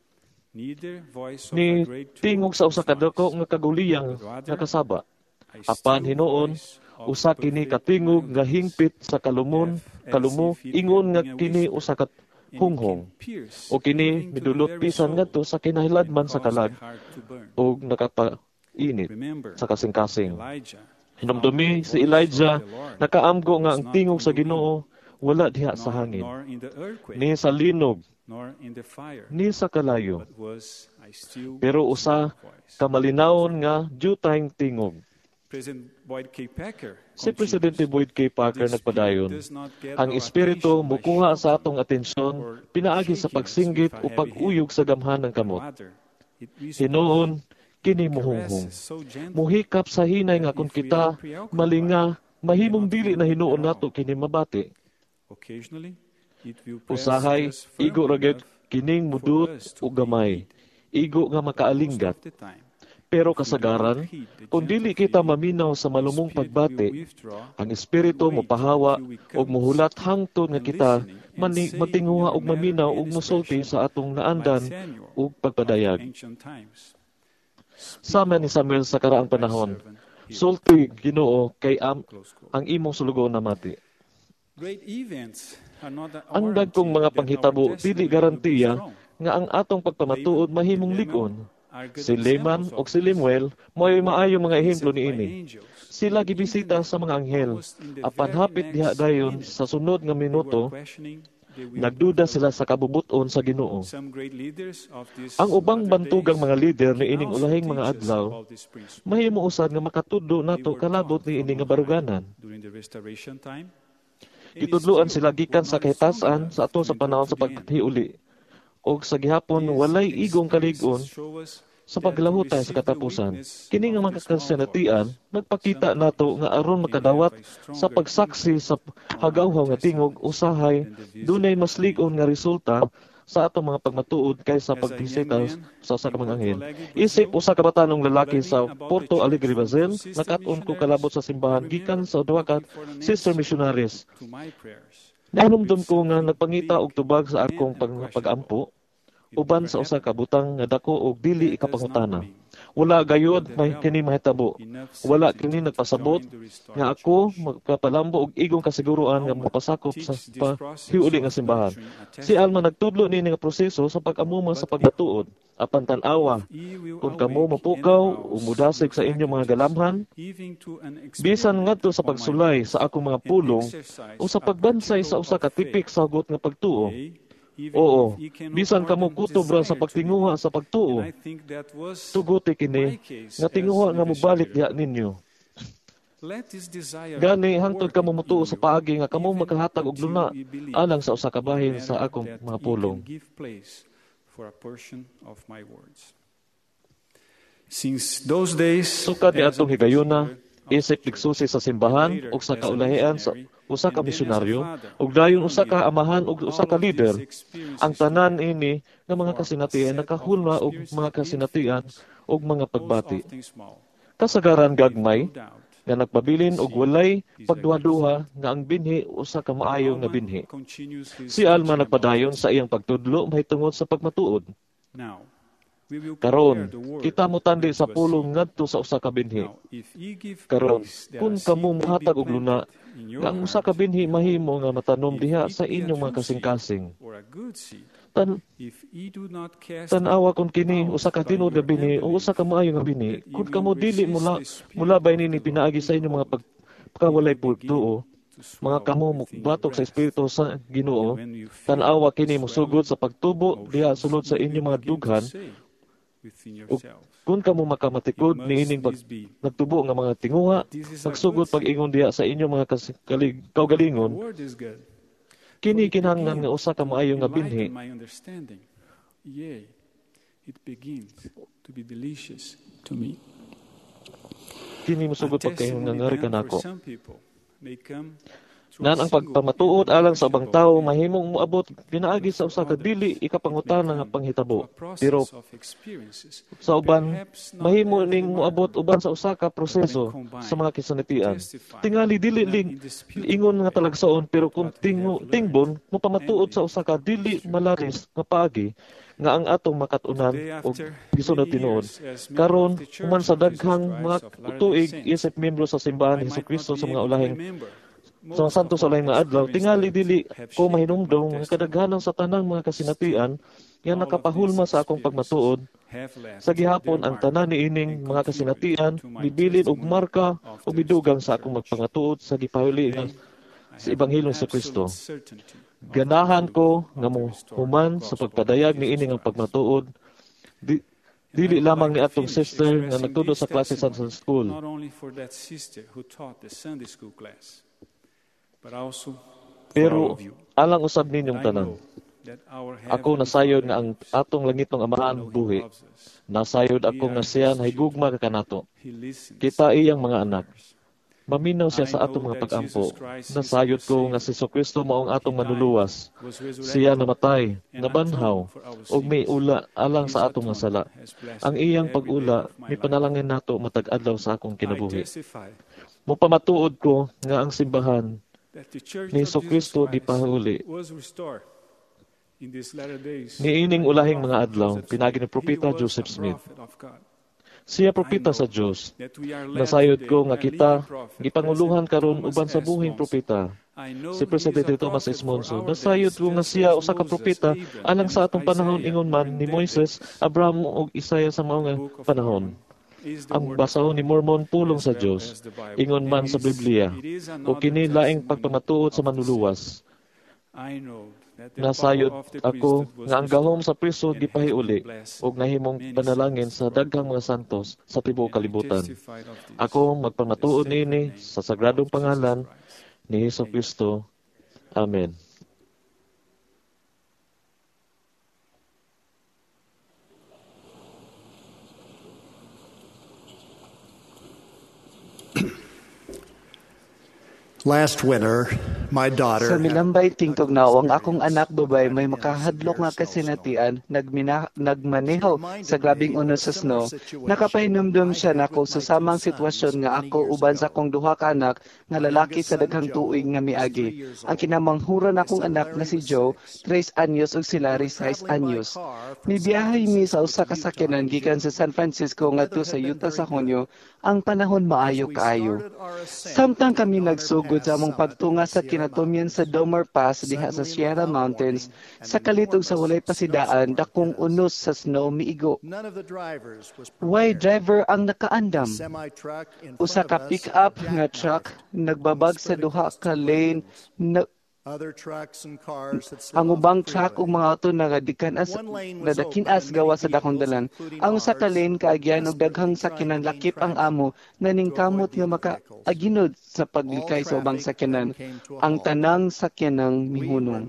ni tingog sa usa ka dako nga kaguliyang nga kasaba. Apan hinuon, usa kini ka tingog nga hingpit sa kalumon, kalumo, ingon nga kini usa ka hunghong. O kini midulot pisan ngadto sa kinahiladman sa kalag o nakapainit sa kasing-kasing. Hinumdumi si Elijah, nakaamgo nga ang tingog sa Ginoo wala diha sa hangin, ni sa linog, ni sa kalayo. Pero usa kamalinawon nga jutayng tingog. Si Presidente Boyd K. Packer nagpadayon, ang espiritu mukuha sa atong atensyon pinaagi sa pagsinggit o pag-uyog sa gamhanang kamot. Hinuon, kini muhunghong. Muhikap sa hinay nga kung kita malinga, mahimong dili na hinuon nato kini mabati. Usahay, igo ragid kining mudut o gamay, igo nga makaalinggat. Pero kasagaran, kung dili kita maminaw sa malumong pagbati, ang espiritu mopahawa o muhulat hangtod nga kita mani, matinguha og maminaw og musulti sa atong naandan ug pagpadayag. Sama ni Samuel sa karaang panahon, sulti Ginoo kay am, ang imong sulugon na mati. Ang dagkong mga panghitabo dili garantiya nga ang atong pagpamatuod mahimong lig-on. Si Leman o si Lemuel mo'y maayong mga ehemplo niini. Sila gibisita sa mga anghel. Apan hapit diha dayon sa sunod nga minuto, nagduda sila sa kabubuton sa Ginoo. Ang ubang bantugang mga lider ni ining ulahing mga adlaw, mahimo usad nga makatudlo nato kalabot ni ining nga baruganan. Gitudloan sila gikan sa kahitasan sa ato sa panahon sa paghiuli. o sa gihapon walay igong kalig-on sa paglahutay sa katapusan. Kini nga mga kasinatian nagpakita nato nga aron makadawat sa pagsaksi sa hagawhaw nga tingog usahay dunay mas lig-on nga resulta sa atong mga pagmatuod kaysa pagbisita sa usa ka mga anghel. Isip usa ka batanong lalaki sa Porto Alegre, Brazil, nakat-on ko kalabot sa simbahan gikan sa duha ka sister missionaries. Nahinumdum ko nga nagpangita og tubag sa akong pag- pag-ampo uban sa usa ka butang nga dako og dili ikapangutana. Wala gayud may kini mahitabo. Wala kini nagpasabot nga ako magpapalambo og igong kasiguruan nga mapasakop sa hiuli nga simbahan. Si Alma nagtudlo ni nga proseso sa pag-amuma sa pagmatuod. Apan tan-awa kung kamo mapukaw o mudasig sa inyong mga galamhan, bisan ngadto sa pagsulay sa akong mga pulong o sa pagbansay sa usa ka tipik sa hugot nga pagtuo. Oo, bisan kamo kutob ra sa pagtinguha sa pagtuo. Tuguti kini nga tinguha nga mobalik diha ninyo. Gani hangtod kamo mutuo sa paagi nga kamo makahatag og luna alang sa usa ka bahin sa akong mga pulong. Since those days, sukad ni atong higayuna, isip ligsusi sa simbahan ug sa kaulahian sa usa ka misyonaryo ug dayon usa ka amahan ug usa ka leader. Ang tanan ini nga mga kasinatian nakahulma og mga kasinatian ug mga pagbati. Kasagaran gagmay nga nagpabilin og walay pagduha-duha nga ang binhi usa ka maayo nga binhi. Si Alma nagpadayon sa iyang pagtudlo mahitungod sa pagmatuod. Karon, kita mo tandi sa pulong ngadto sa usa ka binhi. Karon, kung kamo mohatag og luna, nga ang usa ka binhi mahimo nga matanom diha sa inyong mga kasing-kasing. Tan Tan-awa kung kini usa ka tinuod nga binhi o usa ka maayo nga binhi, kung kamo dili mula mula bay nini pinaagi sa inyong mga pagkawalay pagtuo, mga kamo batok sa espiritu sa Ginoo, tan-awa kini mosugod sa pagtubo diha sulod sa inyong mga dughan. Ug kung kamo makamatikod niining pag nagtubo nga mga tinguha, magsugod pag-ingon diha sa inyong mga kaugalingon, kini kinahanglan nga usa ka maayo nga binhi. Kini mosugod pagkayo nga ngari kanako. Nan ang pagpamatuod alang sa ubang tawo mahimong moabot pinaagi sa usa ka dili ikapangutana nga panghitabo. Pero sa uban mahimo ning moabot uban sa usa ka proseso sa mga kisanitian. Tingali dili ling ingon nga talagsaon pero kung tingo tingbon mo pamatuod sa usa ka dili malaris nga paagi nga ang atong makatunan og gisunod tinuod. Karon human sa daghang mga tuig isip membro sa simbahan ni Jesucristo sa mga ulahing sa mga santos sa ulahing mga adlaw, tingali dili ko mahinumdom nga kadaghanan sa tanang mga kasinatian nga nakapahulma sa akong pagmatuod. Sa gihapon ang tanan niining mga kasinatian bibilin og marka o bidugang sa akong magpangatuod sa gipahuli nga sa Ebanghelyo sa Kristo. Ganahan ko nga mo human sa pagpadayag niining ang pagmatuod. Di, dili lamang ni atong sister nga nagtudo sa klase sa Sunday school. Pero alang usab ninyong tanan. Ako nasayod nga ang atong langitong amahan buhi. Nasayod ako nga siya nahigugma ka kanato. Kita iyang mga anak. Maminaw siya sa atong mga pag-ampo. Nasayod ko nga si Jesucristo mao ang atong manluluwas. Siya namatay, nabanhaw, ug may ula alang sa atong mga sala. Ang iyang pag-ula may panalangin nato matag adlaw sa akong kinabuhi. Mopamatuod ko nga ang simbahan ni Jesucristo di pahuli. Niining ulahing mga adlaw, pinagi ni Propeta Joseph Smith. Siya propeta sa Dios. Nasayod ko nga kita gipanguluhan karon uban sa buhing propeta. Si Presidente Thomas S. Monson, nasayod ko nga siya usa ka propeta alang sa atong panahon ingon man ni Moises, Abraham ug Isaiah sa mga panahon. Ang basahon ni Mormon pulong sa Dios, ingon man sa Biblia, o kini laing pagpamatuod sa manluluwas. Nasayod ako nga ang gahom sa priso gipahiuli ug nahimong panalangin sa daghang mga santos sa tibuok kalibutan. Ako magpamatuod niini sa sagradong pangalan ni Jesucristo. Amen. Last winter, my daughter Sa milambay tingtog na ang akong anak babay may makahadlok nga kasinatian, nagmina, nagmaneho sa grabing unos sa snow. Nakapahinumdum siya nako sa samang sitwasyon nga ako uban sa akong duha ka anak nga lalaki sa daghang tuig nga miagi. Ang kinamanghuran akong anak nga si Joe, tres anyos ug si Larry, sais anyos. Mibiyahe mi sa usa ka sakyanan gikan sa San Francisco ngadto sa Utah sa Hunyo. Ang panahon maayo kaayo. Samtang kami nagsugod sa among pagtunga sa kinatumyan sa Domer Pass diha sa Sierra Mountains, sa kalitog sa walay pasidaan, dakong unos sa snow miigo. Way driver ang nakaandam. Usa ka pick-up nga truck nagbabag sa duha ka lane na ang ubang truck ug mga auto nagadikan-as nadakin-as gawa sa dakong dalan. Ang usa ka lane kaagyan og daghang sakyanan lakip ang amo naningkamot nga makaaginod sa paglikay sa ubang sakyanan. Ang tanang sakyanang mihunong.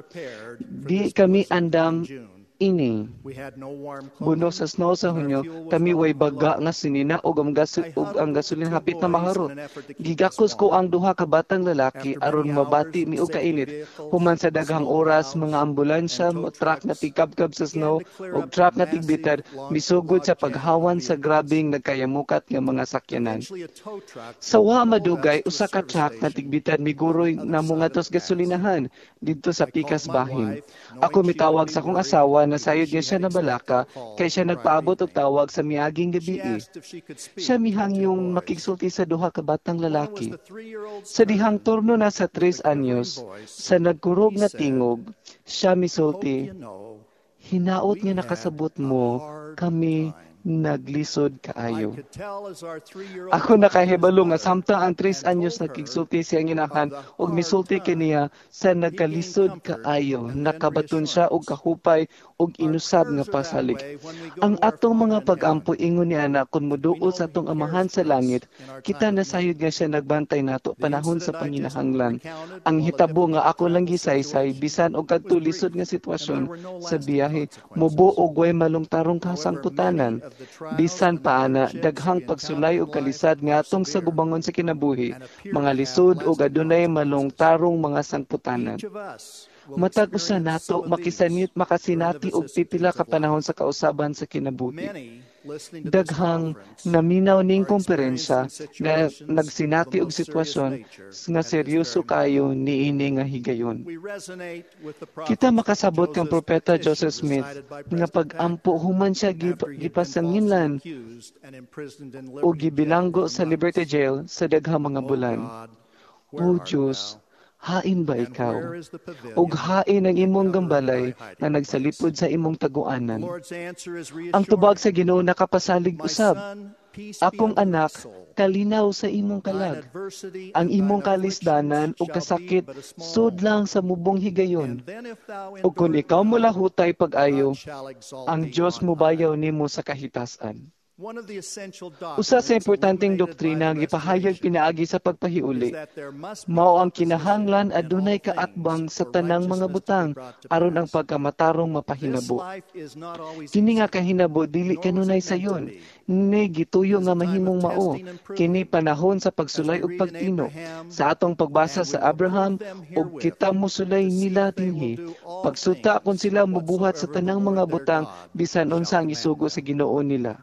Di kami andam ini. Buno sa snow sa Hunyo, kami way baga nga sinina og ang, gas og ang gasolina hapit na maharot. Gigakos ko ang duha ka batang lalaki aron mabati mi og kainit. Human sa daghang oras, mga ambulansya, truck na tigkabkab sa snow og truck na tigbitad misugod sa paghawan sa grabing nagkayamukat nga mga sakyanan. Sa wa madugay, usa ka truck na tigbitad miguroy na mga tos gasolinahan didto sa Pikas Bahim. Ako mitawag sa akong asawa na sayod niya siya na balaka, kay siya nagpaabot og tawag sa miaging gabi. Siya mihangyong makigsulti sa duha ka batang lalaki. Sa dihang turno na sa tres anyos, sa nagkurog na tingog, siya misulti, hinaot nga nakasabot mo, kami naglisod kaayo. Ako nakahibalo nga samtang ang tres anyos nagkigsulti siyang inahan og misulti kaniya sa nagkalisod kaayo, nakabaton siya og kahupay og inusab nga pasalig. Ang atong mga pag-ampo ingon ni ana kun moduol sa atong amahan sa langit, kita nasayod nga siya nagbantay nato panahon sa panginahanglan. Ang hitabo nga ako lang gisaysay bisan og kadto lisod nga sitwasyon sa biyahe, mubo og way malungtarong kasangputanan. Bisan paana, daghang pagsulay o kalisad nga atong sa gubangon sa kinabuhi, mga lisod o adunay malungtarong mga sangputanan. Matag usa nato makisanit makasinati og pipila ka panahon sa kausaban sa kinabuhi. Daghang naminaw ning komperensya nga nagsinati og sitwasyon nga seryoso kayo niini nga higayon. Kita makasabot kang propeta Joseph Smith nga pag-ampo human siya gipasanginlan o gibilanggo sa Liberty Jail sa daghang mga bulan. O Diyos, hain ba ikaw? Og hain ang imong gambalay na nagsalipod sa imong taguanan. Ang tubag sa Ginoo nakapasalig usab. Akong anak, kalinaw sa imong kalag. Ang imong kalisdanan o kasakit sud lang sa mubong higayon. O kung ikaw mo lahutay pag-ayo, ang Diyos mo bayaw nimo sa kahitasan. Usa sa importanteng doktrina ang ipahayag pinaagi sa pagpahiuli, mao ang kinahanglan adunay kaatbang sa tanang mga butang aron ang pagkamatarong mapahinabo. Kini nga kahinabo dili kanunay sayon, ni gituyo nga mahimong mao, kini panahon sa pagsulay ug pagtino. Sa atong pagbasa sa Abraham, ug kita mosulay nila dinhi, pagsuta kung sila mubuhat sa tanang mga butang bisan unsa ang isugo sa Ginoo nila.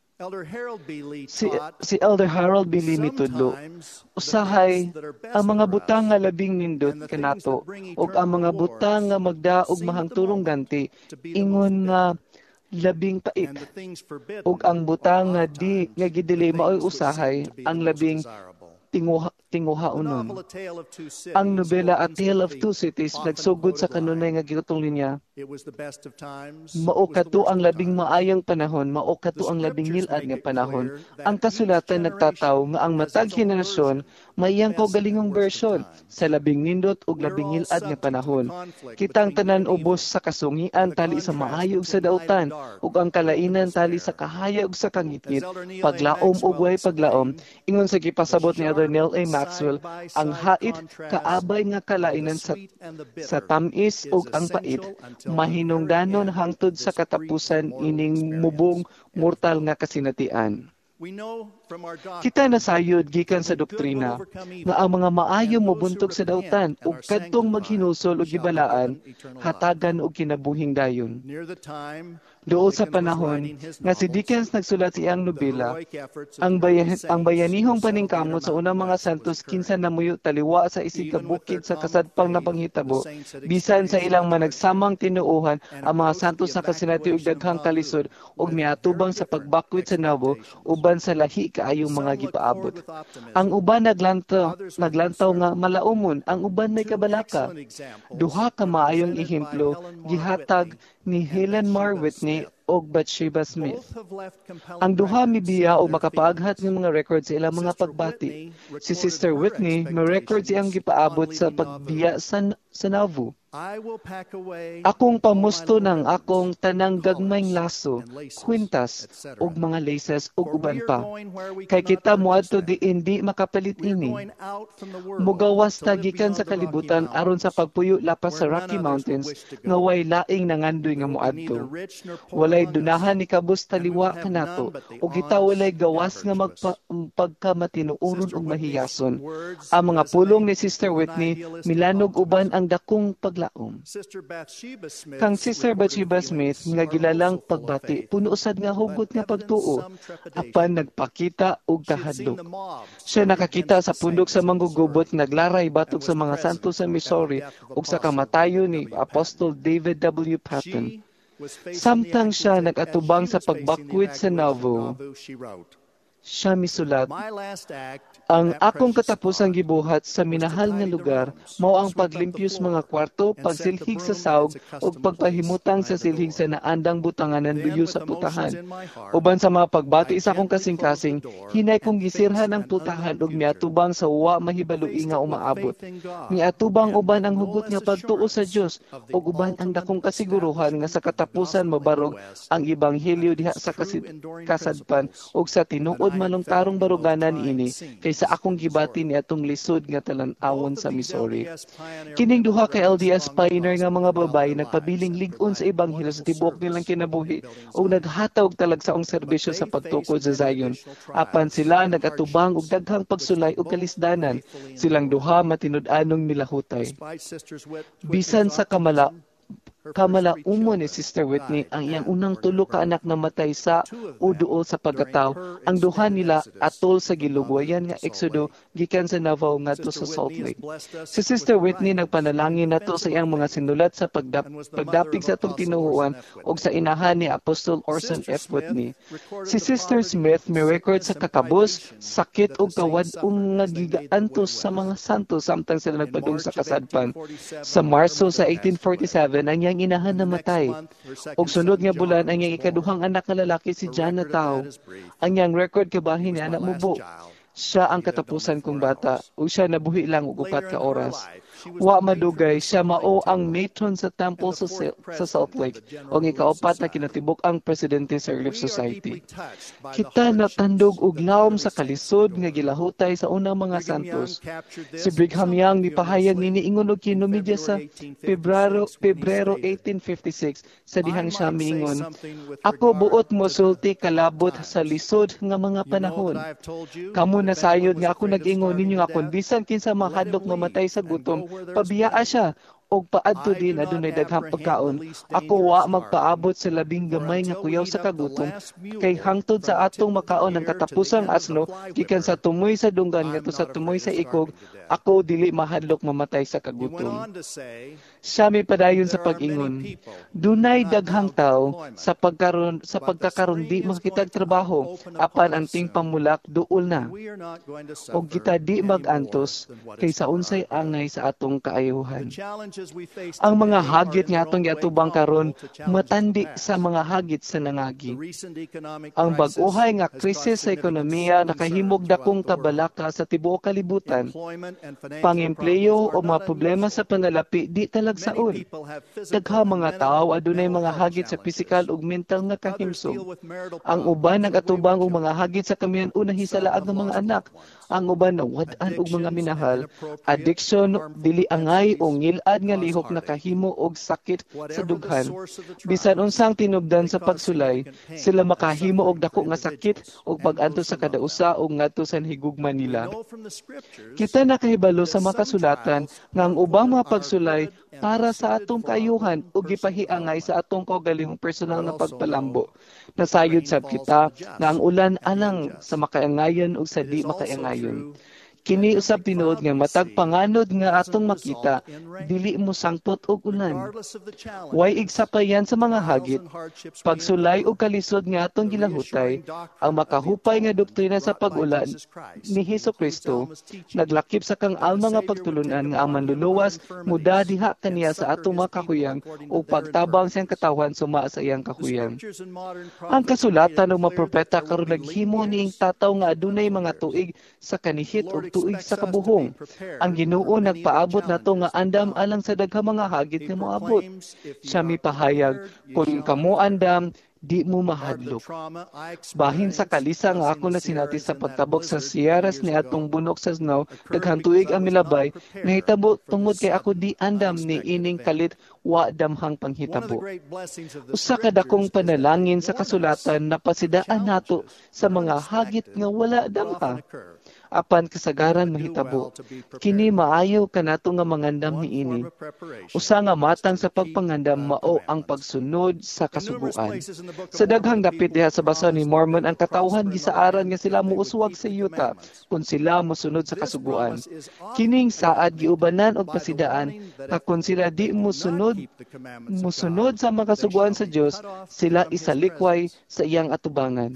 Si, si Elder Harold B. Lee mitudlo, usahay ang mga butang nga labing nindot kanato ug ang mga butang nga magdaog mahangturong ganti ingon nga labing pait ug ang butang nga di nga gidili maoy usahay ang labing tinguha tinguhaunon. Ang nobela A Tale of Two Cities nagsugod sa kanunay nga gitong linya. Mao kato ang labing maayang panahon, mao kato ang labing nilad nga panahon. Ang kasulatan nagtataw nga ang matag henerasyon mayang kaugalingong bersyon sa labing nindot ug labing nilad nga panahon. Kitang tanan ubos sa kasungian tali sa maayo ug sa dautan ug ang kalainan tali sa kahaya ug sa kangitngit, paglaom ug way paglaom. Ingon sa gipasabot ni Elder Neil A. Maxwell, ang hait kaabay nga kalainan sa, sa tamis ug ang pait, mahinungdanon hangtod sa katapusan ining mubong mortal nga kasinatian. Kita nasayod gikan sa doktrina nga ang mga maayo mobuntog sa dautan ug kadtong maghinusol og gibalaan hatagan og kinabuhing dayon. Dool sa panahon nga si Dickens nagsulat siyang nobela, ang, bayan, ang bayanihong paningkamot sa unang mga santos kinsa namuyo taliwa sa isig ka bukid sa kasadpang na panghitabo, bisan sa ilang managsamang tinuohan ang mga santos na kasinati og daghang kalisod ug miatubang sa pagbakwit sa nabo uban sa lahi kaayong mga gipaabot. Ang uban naglantaw, naglantaw nga malaumon, ang uban may kabalaka. Duha ka maayong ehemplo gihatag ni Helen Mar Whitney o Bathsheba Smith. Ang duha mibiya o makapaaghat ng mga record sa ilang mga pagbati. Si Sister Whitney, may record siyang gipaabot sa pagbiya sa, sa Nauvoo. Akong pamusto ng akong tanang gagmayng laso, kwintas, ug mga laces ug uban pa. Kay kita moadto di indi makapalit ini. Mugawas ta gikan sa kalibutan aron sa pagpuyo lapas sa Rocky Mountains nga way laing nangandoy nga moadto. Walay dunahan ni kabus taliwa kanato ug kita walay gawas nga magpagkamatinuoron ug mahiyason. Ang mga pulong ni Sister Whitney milanog uban ang dakong pagla Um. Kang Sister Bathsheba Smith nga gilalang pagbati puno usad nga hugot nga pagtuo apan nagpakita og kahadlok. Siya nakakita sa pundok sa manggugubot naglaray batok sa mga santo sa Missouri ug sa kamatayon ni Apostol David W. Patton. Samtang siya nagatubang sa pagbakwit sa Nauvoo, siya misulat, ang akong katapusang gibuhat sa minahal nga lugar mao ang paglimpyos mga kwarto, pagsilhig sa sawg ug pagpahimutang sa silhig sa naandang butanganan luyo sa putahan. Uban sa mga pagbati sa akong kasing-kasing, hinay kong gisirhan ang putahan ug miatubang sa wa mahibaloi nga umaabot. Miatubang uban ang hugot nga pagtuo sa Dios ug uban ang dakong kasiguruhan nga sa katapusan mabarog ang ebanghelyo diha sa kasadpan ug sa tinuod manong tarong baruganan ini kaysa akong gibati ni atong lisod nga talan-awon sa Missouri. Kining duha ka L D S pioneer nga mga babae nagpabiling lig-on sa ebanghelyo sa tibuok nilang kinabuhi ug naghataw og talagsaong serbisyo sa pagtukod sa Zion. Apan sila nagatubang og daghang pagsulay ug kalisdanan. Silang duha matinud-anong milahutay. Bisan sa kamala kamalaumon ni Sister Whitney ang iyang unang tulo ka anak namatay sa o duol sa pagkataw. Ang duha nila atol sa gilugwayan nga eksodo gikan sa Nauvoo ngadto sa Salt Lake. Si Sister Whitney nagpanalangin nato sa iyang mga sinulat sa pagdap pagdapig sa atong tinuhuan ug sa inahan ni Apostol Orson F. Whitney. Si Sister Smith may record sa kakabus, sakit ug kawad-ong nga gigaantos sa mga santo samtang sila nagpadung sa kasadpan. Sa Marso sa eighteen forty-seven ang iyang inahan namatay. Og sunod nga bulan ang iyang ikaduhang anak nga lalaki si John Natao. Ang iyang record kabahin ni anak mubo. Siya ang katapusan kong bata ug siya nabuhi lang og upat ka oras. Wa madugay siya mao ang matron sa temple sa, sa Salt Lake o ang ikaapat na kinatibok ang presidente sa Relief Society. Kita natandog og lawom sa kalisod nga gilahutay sa unang mga santos. Si Brigham Young nipahayag nini ingon og kinumedya sa Pebrero Pebrero eighteen fifty-six sa dihang siya miingon, ako buot mo sulti kalabot sa lisod nga mga panahon. Kamo nasayod nga ako nag-ingon ninyo nga kung bisan kinsa mahadlok mamatay sa gutom, pabiyaa siya og paadto din adunay daghang pagkaon. Ako wa magpaabot sa labing gamay nga kuyaw sa kagutom kay hangtod sa atong makaon ang katapusang asno gikan sa tumoy sa dunggan ngadto sa tumoy sa ikog, ako dili mahadlok mamatay sa kagutom. Siya may padayon sa pag-ingon, dunay daghang tao sa pagkaron sa pagkakaron di makitag trabaho apan ang ting pamulak duol na. Og kita di magantos kay sa unsay angay sa atong kaayuhan. Ang mga hagit nga atong giatubang karon matandi sa mga hagit sa nangagi. Ang bag-uhay nga krisis sa ekonomiya nakahimog dakong kabalaka sa tibuok kalibutan. Pang-empleyo o mga problema sa panalapi di talagsaon. Dagha mga tao adunay mga hagit sa pisikal ug mental nga kahimsog. Ang uban nagatubang og mga hagit sa kamiyan unang hisalaag ng mga anak. Ang uban nawad-an og mga minahal, addiction, dili angay o ngilad nga lihok nakahimo og sakit sa dughan. Bisan unsang tinubdan sa pagsulay, sila makahimo og dako nga sakit ug pag-adto sa kadausa ug ngadto sa higugma nila. Kita nakahibalo sa makasulatan nga ang ubang mga pagsulay para sa atong kaayuhan ug gipahiangay sa atong kaugalingong personal nga pagpalambo. Nasayod sab kita nga ang ulan anang sa makaangayon ug sa di makaangayon. Kini usab tinuod nga matag panganod nga atong makita, dili mo sangpot og ulan. Way igsapayan sa mga hagit, pagsulay og kalisod nga atong gilahutay, ang makahupay nga doktrina sa pag-ulan ni Hesukristo, naglakip sa kang alma nga pagtulunan nga ang manluluwas muda diha kaniya sa atong mga kahuyang o pagtabang siyang katawan suma sa iyang kahuyang. Ang kasulatan ng mga propeta karon naghimo niing tataw nga adunay mga tuig sa kanihit ug tuig sa kabuhong. Ang Ginoo nagpaabot nato nga andam alang sa daghang mga hagit nga moabot. Siya mipahayag, kung kamo andam, di mo mahadlok. Bahin sa kalisa nga ako na sinati sa pagtabok sa siyaras ni atong bunok sa snow, daghang tuig ang milabay, nahitabo tungod kay ako di andam ni ining kalit wa damhang panghitabo. Usa ka dakong panalangin sa kasulatan na pasidaan nato sa mga hagit nga wala damha. Apan kasagaran mahitabo, kini maayo kanato nga mangandam niini. Usa nga matang sa pagpangandam mao ang pagsunod sa kasuguan. Sa daghang dapit diha sa basa ni Mormon, ang katawhan gisaaran nga sila muuswag sa yuta kung sila mosunod sa kasuguan. Kining saad giubanan og pasidaan nga kung sila di mosunod mosunod sa mga kasuguan sa Dios, sila isalikway sa iyang atubangan.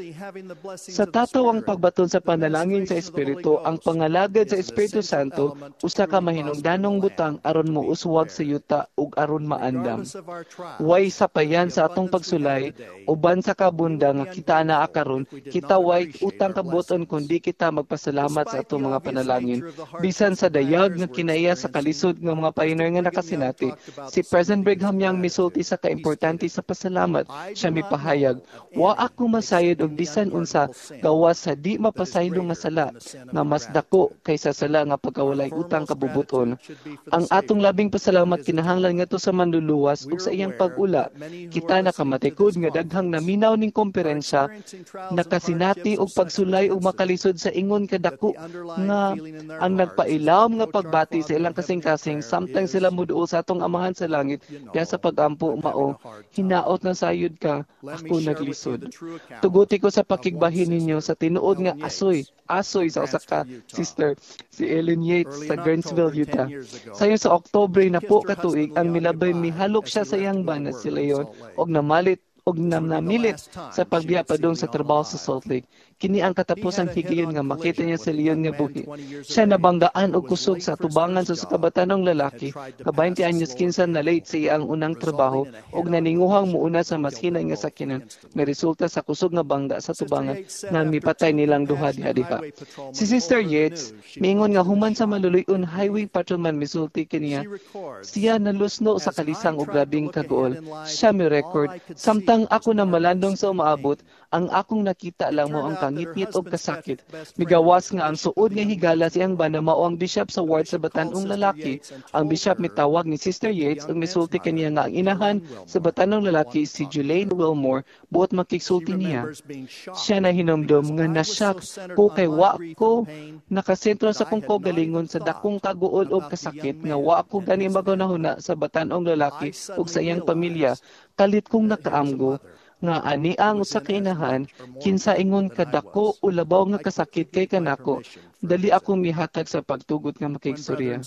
Sa tatawang pagbaton sa panalangin sa Espiritu, ang pangalagad sa Espiritu Santo, usa ka mahinungdanong butang aron mo uswag sa yuta ug aron maandam. Way sapayan sa atong pagsulay, uban sa kabunda nga kita naa karon, kita way utang kabuton kundi kita magpasalamat sa atong mga panalangin. Bisan sa dayag nga kinaiya sa kalisod nga mga pioneer nga nakasinati, si President Brigham Young misulti sa kaimportante sa pasalamat. Siya mipahayag, wa ako masayod og bisan unsa gawas sa di mapasaylo nga sala nga mas dako kaysa sala nga pagkawalay utang kabubuton. Ang atong labing pasalamat kinahanglan ngadto sa manluluwas ug sa iyang pag-ula. Kita nakamatikod nga daghang naminaw ning komperensya, nakasinati og pagsulay ug makalisod sa ingon kadako nga ang nagpailawom nga pagbati sa ilang kasing-kasing samtang sila moduol sa atong Amahan sa langit diha sa pagampo mao, hinaot na sayod ka, ako naglisod. Tuguti ko sa pakigbahin ninyo sa tinuod nga asoy asoy sa usa ka sister, si Ellen Yates sa Gainesville, Utah. Sayo sa Oktubre na po katuig, ang milabay mihalok siya sa iyang bana si Leon og namalit og namnamilit sa pagbiya padung sa trabaho sa Salt Lake. Kini ang katapusang higayon nga makita niya sa Leon nga buhi. Siya nabanggaan og kusog sa tubangan sa kabatanong lalaki, ka twenty anyos kinsan na late sa iyang unang trabaho og naninguhang muuna sa mas hinay nga sakinan, may resulta sa kusog nga bangga sa tubangan nga mipatay nilang duha diha-diha. Si Sister Yates miingon nga human sa maluluyon highway patrolman misulti kaniya, siya nalusno sa kalisang og grabing kaguol. Siya mi record samtang ako na malandong sa umaabot, ang akong nakita lang mo ang kangit-ngit og kasakit. Migawas nga ang suod nga higala siyang bana mao ang bishop sa ward sa batanong lalaki. Ang bishop mitawag ni Sister Yates ug misulti kaniya nga ang inahan sa batanong lalaki si Julaine Wilmore buot makigsulti niya. Siya na hinumdum nga nasyak ko kay wa ko nakasentro sa kong kaugalingon sa dakong kaguol og kasakit nga wa ko gani magunahuna sa batanong lalaki ug sa iyang pamilya. Kalit kong nakaamgo nga ani ang usa ka inahan kinsa ingon kadako o labaw nga kasakit kay kanako, dali ako mihatag sa pagtugot nga makigsurya.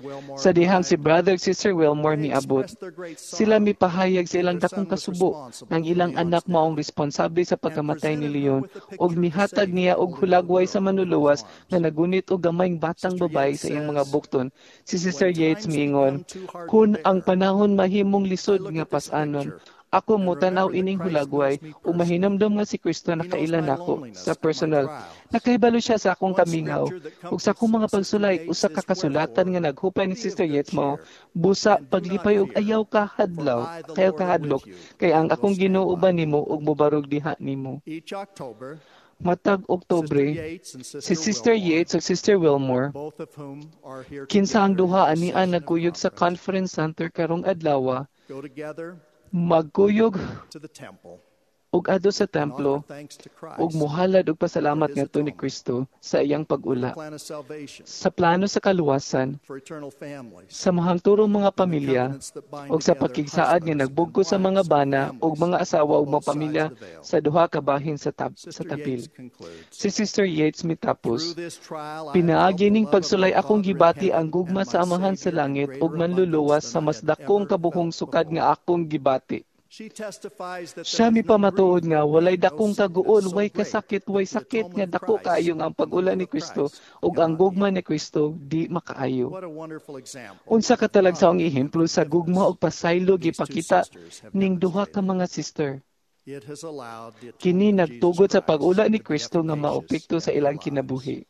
Sa dihang si Brother Sister Wilmore miabot, sila mipahayag sa ilang dakong kasubo ng ilang anak maong responsable sa pagkamatay ni Leon ug mihatag niya og hulagway sa manluluwas nga nagunit og gamayng batang babae sa iyang mga bukton. Si Sister Yates miingon, kun ang panahon mahimong lisod nga pas-anon, ako mo tanaw ining hulagway o mahinamdom nga si Kristo nakailan ako sa personal. Nakahibalo siya sa akong kamingaw ug sa akong mga pagsulay usa ka kasulatan nga naghupay ni Sister Yates mo, busa paglipay og ayaw ka hadlaw, kayo ka hadlok kay ang akong Ginoo uban nimo ug mobarog diha nimo. Matag Oktubre, si Sister Yates ug Sister Wilmore, kinsa ang duha anian nagkuyog sa conference center karong adlaw, magkuyog ug adto sa templo ug muhalad og pasalamat ngadto ni Kristo sa iyang pag-ula sa plano sa kaluwasan sa mahangturong mga pamilya ug sa pakigsaad nga nagbugko sa mga bana ug mga asawa ug mga pamilya sa duha ka bahin sa tab sa tapil. Si Sister Yates mitapos, pinaagi ning pagsulay akong gibati ang gugma sa amahan sa langit ug manluluwas sa mas dakong kabuhong sukad nga akong gibati. Siya mi pamatuod nga walay dakong taguon, way kasakit, way sakit nga dako kaayo ang pag-ula ni Kristo ug ang gugma ni Kristo di makaayo. Unsa ka talagsaong ehemplo sa gugma ug pasaylo gipakita ning duha ka mga sister. Kini nagtugot sa pag-ula ni Kristo nga maopekto sa ilang kinabuhi.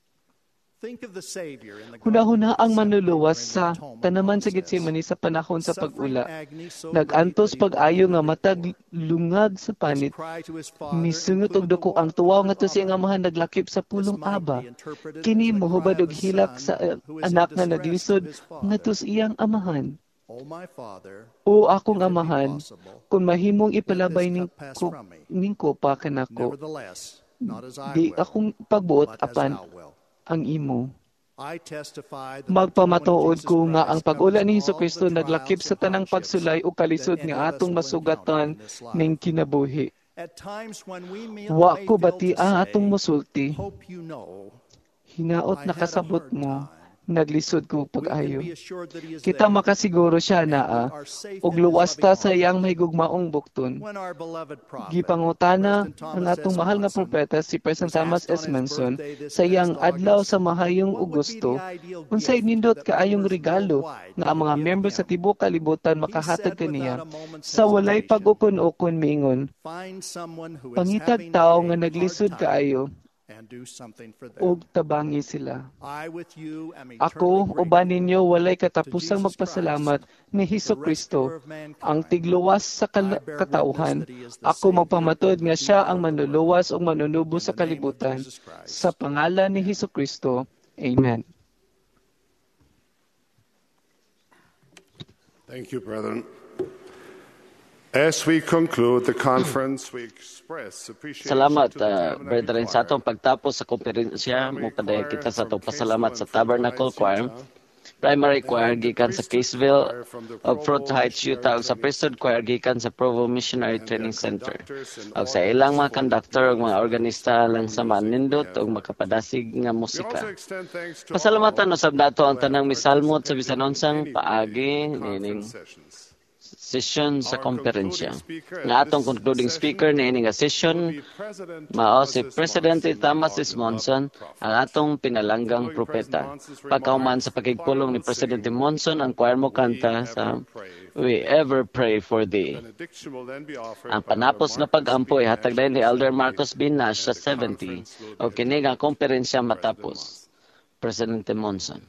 Hunahuna ang manluluwas sa tanaman sa Getsemani sa panahon sa pag-ula. Nagantos pag-ayo nga matag lungag sa panit. Misungot og duko ang tuwaw nga to siyang amahan naglakip sa pulong Aba. Kini mohubad og hilak sa anak nga naglisod ngadto sa iyang amahan. O akong amahan, kung mahimong ipalabay ning ko, ning ko pa kanako, di akong pagbuot apan ang imo. Magpamatuod ko nga ang pag-ula ni Hesukristo naglakip sa tanang pagsulay o kalisod nga atong masugatan ning kinabuhi. Wa ko bati ang atong musulti. Hinaot nakasabot mo, naglisod ko pag-ayo. Kita makasiguro siya naa, ug luwas ta sa iyang may gugmaong bukton. Gipangutana ang atong mahal nga propeta si President Thomas S. Manson sa iyang adlaw sa mahayong Agosto, unsay nindot kaayong regalo nga ang mga miyembro sa tibuok kalibutan makahatag kaniya sa walay pag-ukon-ukon mingon. Pangitag tao nga naglisod kaayo, ug tabangi sila. Ako, uban ninyo, walay katapusang magpasalamat ni Hesukristo, ang tigluwas sa katauhan. Ako magpamatod nga siya ang manluluwas o manunubo sa kalibutan. Sa pangalan ni Hesukristo. Amen. Thank you, brethren. As we conclude the conference, we express appreciation Salamat, to the uh, brethren, sa atong pagtapos sa konferensya. Mupadaya kita sa atong pasalamat sa Tabernacle Choir, Primary Choir gikan sa Caseville of Fruit Heights, Utah, ug sa Priesthood Choir gikan sa Provo Missionary Training Center. Ug sa ilang mga conductor ug mga organista lang sa manindot ug makapadasig nga musika. Pasalamatan usab nato ang tanang misalmot sa bisan unsang paagi nining session sa konferensya. Nga atong concluding speaker ni ining session mao si President Thomas S. Monson, ang atong pinalanggang propeta. Pagkauman sa pagigpulong ni President Monson, ang choir mo kanta sa We Ever Pray for Thee. Ang panapos na pag-ampo ay hatag ni Elder Marcos B. Nash sa seventy o kini nga konferensya matapos. President Monson.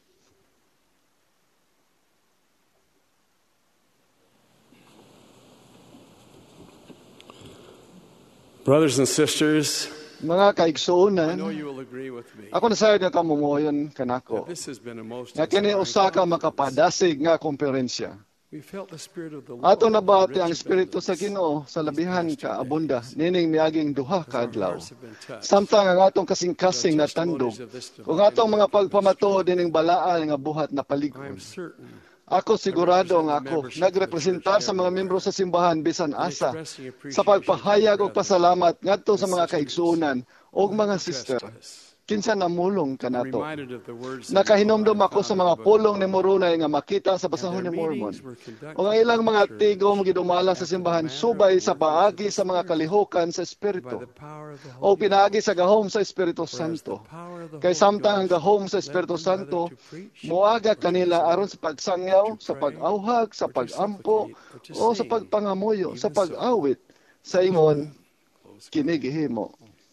Brothers and sisters, mga kaigsuonan, ako nasayod nga kamumuoyon kanako. Nga kini usa ka makapadasig nga konferensya. Ato nabati ang Espiritu sa Ginoo sa labihan ka abunda nining miaging duha ka adlaw. Samtang ang atong kasing-kasing na tandog ug atong mga pagpamatuod dining balaan nga buhat na paligid. Ako sigurado nga ako nagrepresentar sa mga membro sa simbahan bisan asa sa pagpahayag og pasalamat ngadto sa mga kaigsuonan og mga sister. Kinsa namulong kanato. Nakahinomdom ako sa mga pulong ni Moroni nga makita sa basahon ni Mormon. O ang ilang mga tigom gidumala sa simbahan subay sa paagi sa mga kalihukan sa Espiritu. O pinaagi sa gahom sa Espiritu Santo. Kay samtang ang gahom sa Espiritu Santo, muaga kanila aron sa pagsangyaw, sa pag-awhag, sa pag-ampo, o sa pagpangamuyo, sa pag-awit, sa ingon, kinigihimo.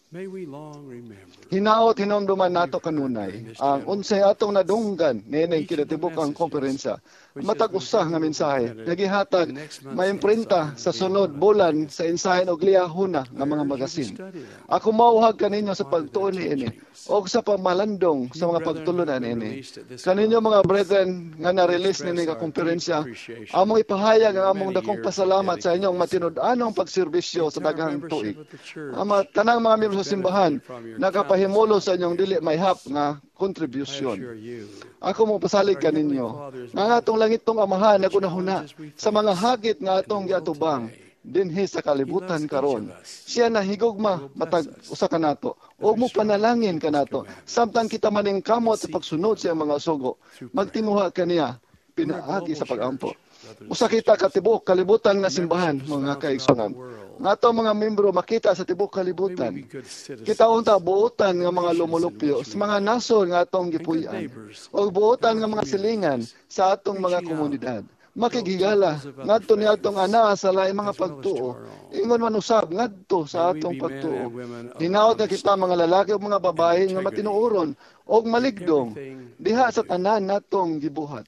Hinaot hinumduman nato kanunay ang unsay atong nadunggan nining kinatibuk ang komperensya. Matag usa nga mensahe nagihatag maimprinta sa sunod bulan sa insahin og liyahuna nga mga magasin. Ako mauhag kaninyo sa pagtuon niini o sa pamalandong sa mga pagtulunan niini. Kaninyo mga brethren nga na-release nini ka komperensya, among ipahayag ang among dakong pasalamat sa inyong matinud-anong pagserbisyo sa daghang tuig. Ama tanang mga miyembro sa simbahan nakapahimulo sa inyong dili may hap nga kontribusyon. Ako mo pasalig kaninyo nga atong langitong amahan na kunahuna sa mga hagit nga atong giatubang dinhi sa kalibutan karon. Siya nahigugma matag usa kanato o mo panalangin kanato samtang kita maning kamot sa pagsunod sa mga sugo. Magtinuha kaniya pinaagi sa pagampo. Usa kita katibok kalibutan nga simbahan mga kaigsunan. Nga ato mga membro makita sa tibok kalibutan. Kita unta buotan nga mga lumulupyo sa mga nasod nga atong gipuy-an o buotan nga mga silingan sa atong mga komunidad. Makigigala ngadto ni atong ana sa laing mga pagtuo. Ingon man usab ngadto sa atong pagtuo. Hinaot na kita mga lalaki ug mga babae nga matinuoron og maligdong diha sa tanan natong gibuhat.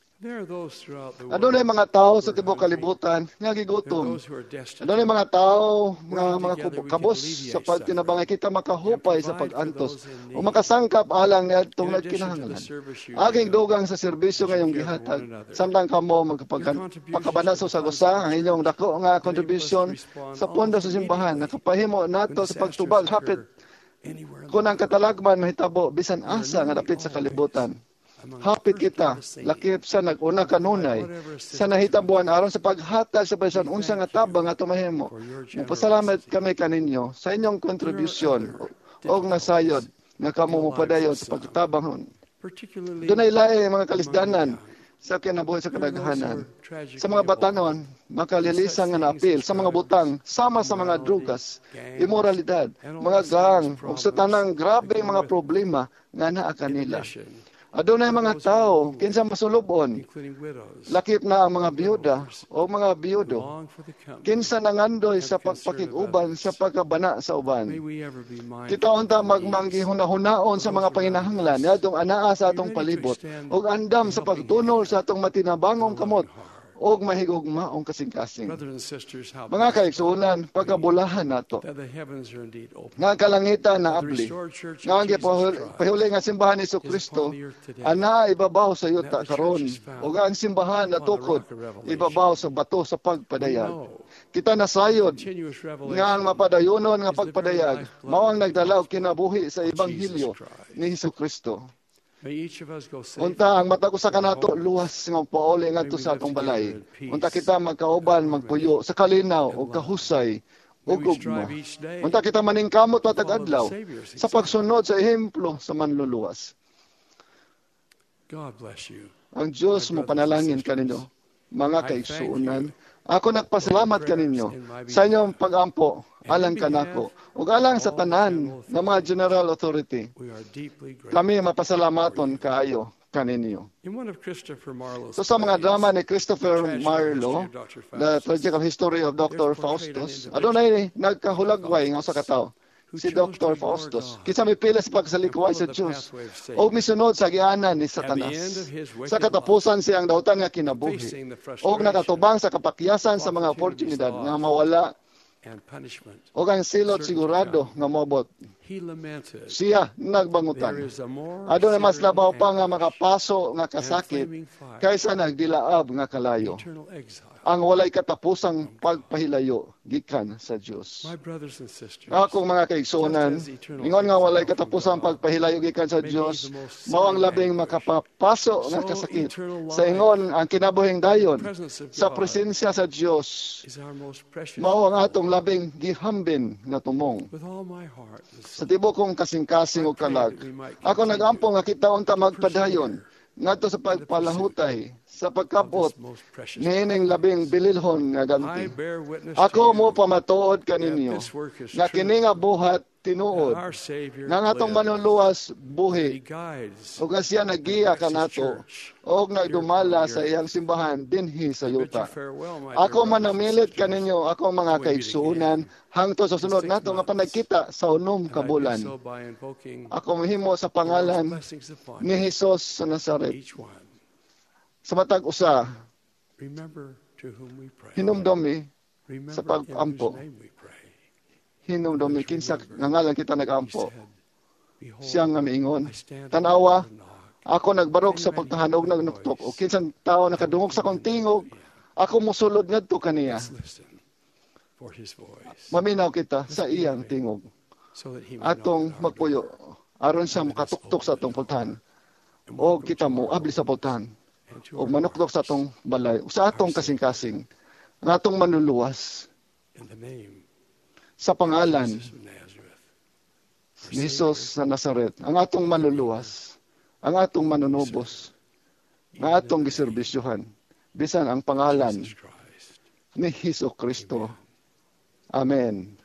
Adunay mga tao sa tibok kalibutan nga gigutom. Adunay mga tao nga mga kabos sa pagtinabangay kita makahupay sa pag-antos o makasangkap alang ni adtong nagkinahanglan. Aging dugang sa serbisyo ngayong gihatag samtang kamo magpakabanaso sa gusa ang inyong dako nga contribution sa pondo sa simbahan nakapahimo nato sa pagtubag hapit kung ang katalagman mahitabo bisan asa nga dapit sa kalibutan. Hapit kita, lakip sa nag-una kanunay, sa nahitabuan aron sa paghatag sa bisan unsa nga tabang nga tumahimo. Mupasalamat kami kaninyo sa inyong kontribusyon og nasayod nga kamo mupadayon sa pagtabang. Dunay lahi mga kalisdanan sa kinabuhi sa kadaghanan. Sa mga batanon, makalilisan nga naapil sa mga butang, sama sa mga drugas, imoralidad, mga gang, ug sa tanang grabe mga problema nga naa kanila. Adunay mga tao, kinsa masulubon, lakip na ang mga biyuda o mga biyudo, kinsa nangandoy sa pagpakiguban sa pagkabana sa uban. Kita unta magmanggihuna-hunaon sa mga panginahanglan, yadong anaa sa atong palibot, o andam sa pagtunol sa atong matinabangong kamot, o mahigugmaong kasing-kasing. Mga kaigsunan, pagkabulahan nato, nga kalangitan na abli, nga ang pahuli nga simbahan ni Jesucristo, ana ibabaw sa yuta karon, o ang simbahan na tukod, ibabaw sa bato sa pagpadayag. Kita nasayod, nga ang mapadayonon nga pagpadayag, mao ang nagdalaw kinabuhi sa Ebanghelyo ni Jesucristo. Unta ang matag usa kanato luwas nga pauli ngadto sa atong balay. Unta kita magkauban magpuyo sa kalinaw o kahusay o gugma. Unta kita maningkamot matag adlaw sa pagsunod sa ehemplo sa manluluwas. Ang Dios mo panalangin kaninyo, mga kaigsuonan. Ako nagpasalamat kaninyo sa inyong pag-ampo alang kanako ug alang sa tanan ng mga general authority. Kami mapasalamaton kaayo kaninyo. So sa mga drama ni Christopher Marlowe, The Tragical History of Doctor Faustus, adunay nagkahulagway nga usa ka tawo, si Doctor Faustus. Kinsa mipili sa pagsalikuway sa Dios o misunod sa gianan ni Satanas. Sa katapusan siyang dautan nga kinabuhi o nakatubang sa kapakyasan sa mga oportunidad nga mawala o ang silot sigurado nga mobot. Siya nagbangutan. Adunay mas labaw pa nga makapaso nga kasakit kaysa nagdilaab nga kalayo. Ang walay katapusang pagpahilayo gikan sa Dios. Akong mga kaigsuonan, ingon nga walay katapusang pagpahilayo gikan sa Dios, mao ang labing makapapaso nga kasakit. Sa ingon ang kinabuhing dayon sa presensya sa Dios, mao ang atong labing gihambin nga tumong. Sa tibok kong kasing-kasing o kalag, ako nag-ampong nga kita unta magpadayon ngadto sa pagpalahutay sa pagkabot niining labing bililhon nga ganti. Ako mo pamatuod kaninyo nga kini nga buhat tinuod nga nga atong manuluwas buhi ug siya nagiya kanato og nagdumala sa iyang simbahan dinhi sa yuta. Ako man namilit kaninyo ako mga kaigsuonan hangtod sa sunod nato nga panagkita sa unom ka bulan. Ako mahimo sa pangalan ni Jesus sa Nazaret. Sa matag usa hinumdomi sa pag-ampo. Hinumdomi kinsa nga ngalan kita nag-ampo. Siya nga miingon, tanawa, ako nagbarog sa pagtahanog nagnuktok o kinsan tao nakadungog sa kong tingog, ako musulod ngadto kaniya. Maminaw kita sa iyang tingog. Atong magpuyo aron siya makatuktok sa atong pultahan. O kita mo abli sa pultahan. O manuktok sa atong balay, o sa atong kasing-kasing, ng atong manluluwas sa pangalan ni Jesus sa Nazaret, ang atong manluluwas, ang atong manunubos, ang atong giserbisyuhan, bisan ang pangalan ni Hesus Kristo. Amen.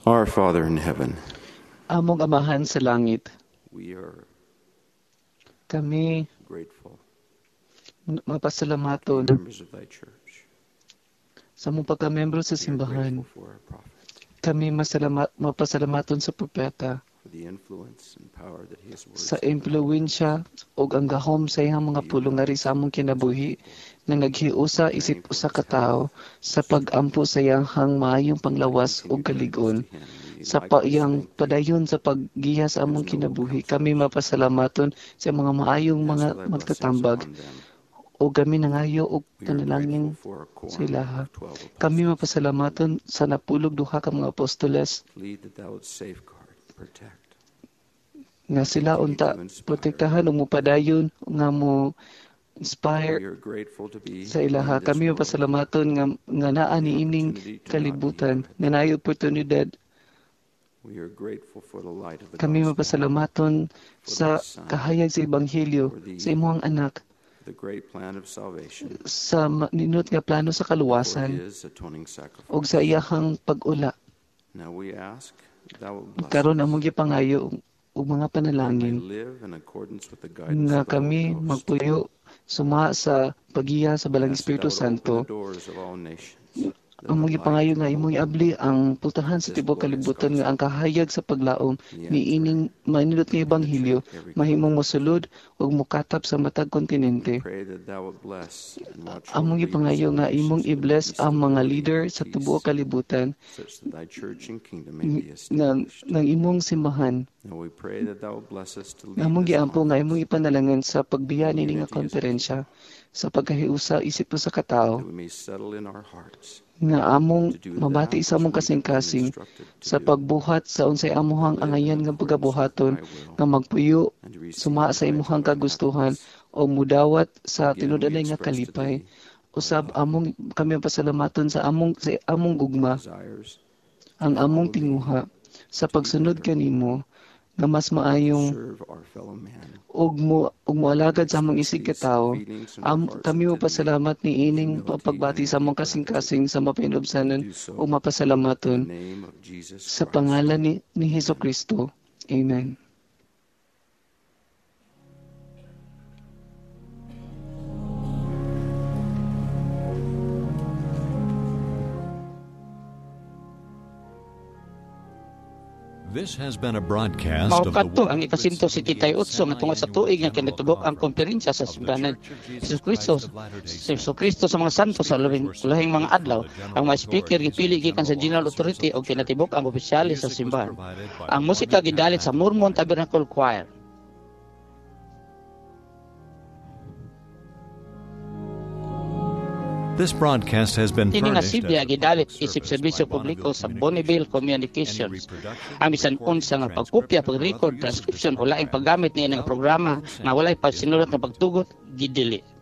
Our Father in heaven, Among Amahan sa langit, we are kami grateful mapasalamaton members of thy church. sa mong pagka-membro sa simbahan. For our prophet, Kami masalamat, mapasalamaton sa propeta for the influence and power that his words sa impluwensya o ang gahom sa iyang mga pulong nga ri sa among kinabuhi na naghiusa isip usa ka tawo sa pag-ampo sa iyang maayong panglawas o kaligon sa paiyang padayon sa paggiya sa among kinabuhi. Kami mapasalamaton sa mga maayong mga magtatambag o kami nangayo og panalangin sa ilaha. Kami mapasalamaton sa napulog duha ka mga apostoles plead that thou would safeguard, protect, nga sila unta protektahan o mupadayon nga mo we inspire are grateful to be sa ilaha. in this Kami world. mapasalamaton nga nga naa niining kalibutan nga naay oportunidad. We are grateful for the light of the Kami gospel, mapasalamaton sa kahayag sa ebanghelyo sa imong anak the great plan of salvation, sa ninot nga plano sa for kaluwasan his atoning sacrifice. ug sa iyahang pag-ula. Now we ask thou would bless Karon us. among gipangayo ug mga We panalangin live in accordance with the guidance nga of the kami Holy Ghost. magpuyo suma sa pagiya sa balang Ask that Espiritu thou would Santo. open the doors of all nations. Among gipangayo nga imong iabli ang pultahan sa tibuok kalibutan nga ang kahayag sa paglaom niining manindot nga ebanghelyo mahimong mosulod ug mukatap sa matag kontinente. Pray that thou would bless and watch Among over gipangayo nga imong i-bless ang mga leader sa tibuok kalibutan such that thy church and kingdom may be ng, established. ng imong simbahan. Now we pray that thou would bless us to lead Among this giampo nga imong ipanalangin sa pagbiya nini nga konferensya sa pagkahiusa isip sa katao that we may settle in our hearts nga among mabati sa among kasing-kasing sa pagbuhat sa unsay amuhang angayan nga pagabuhaton nga magpuyo suma sa imuhang kagustuhan o mudawat sa tinud-anay nga kalipay. Usab among kami pasalamaton sa among sa among gugma desires ang among tinguha sa pagsunod kanimo nga mas maayong serve our fellow man. ug mo ug moalagad sa among isig katawo. Am kami mo pasalamat ni ining pagbati sa among kasing-kasing sa mapinubsanon ug mapasalamaton In the name of Jesus sa Christ. pangalan ni, ni Hesukristo. Amen. This has been a broadcast of the Maukato ang ikasinto sitintayotso nga tungod sa tuig nga kinatubok ang komperensya sa simbahan Hesus Kristo sa Hesus Kristo sa mga santo sa lahing, lahing mga adlaw. Ang mga speaker gipili gikan sa General Authority o kinatibok ang opisyales sa simbahan. Ang musika gidalit sa Mormon Tabernacle Choir. This broadcast has been Kini nga furnished Biblia as a gidalit public isip service serbisyo by publiko sa Bonneville Bonneville Communications. Communications. Ang bisan unsa nga pagkopya, pag-record, transcription, wala ang paggamit niya ng programa nga walay pa sinulat nga pagtugot, gidili.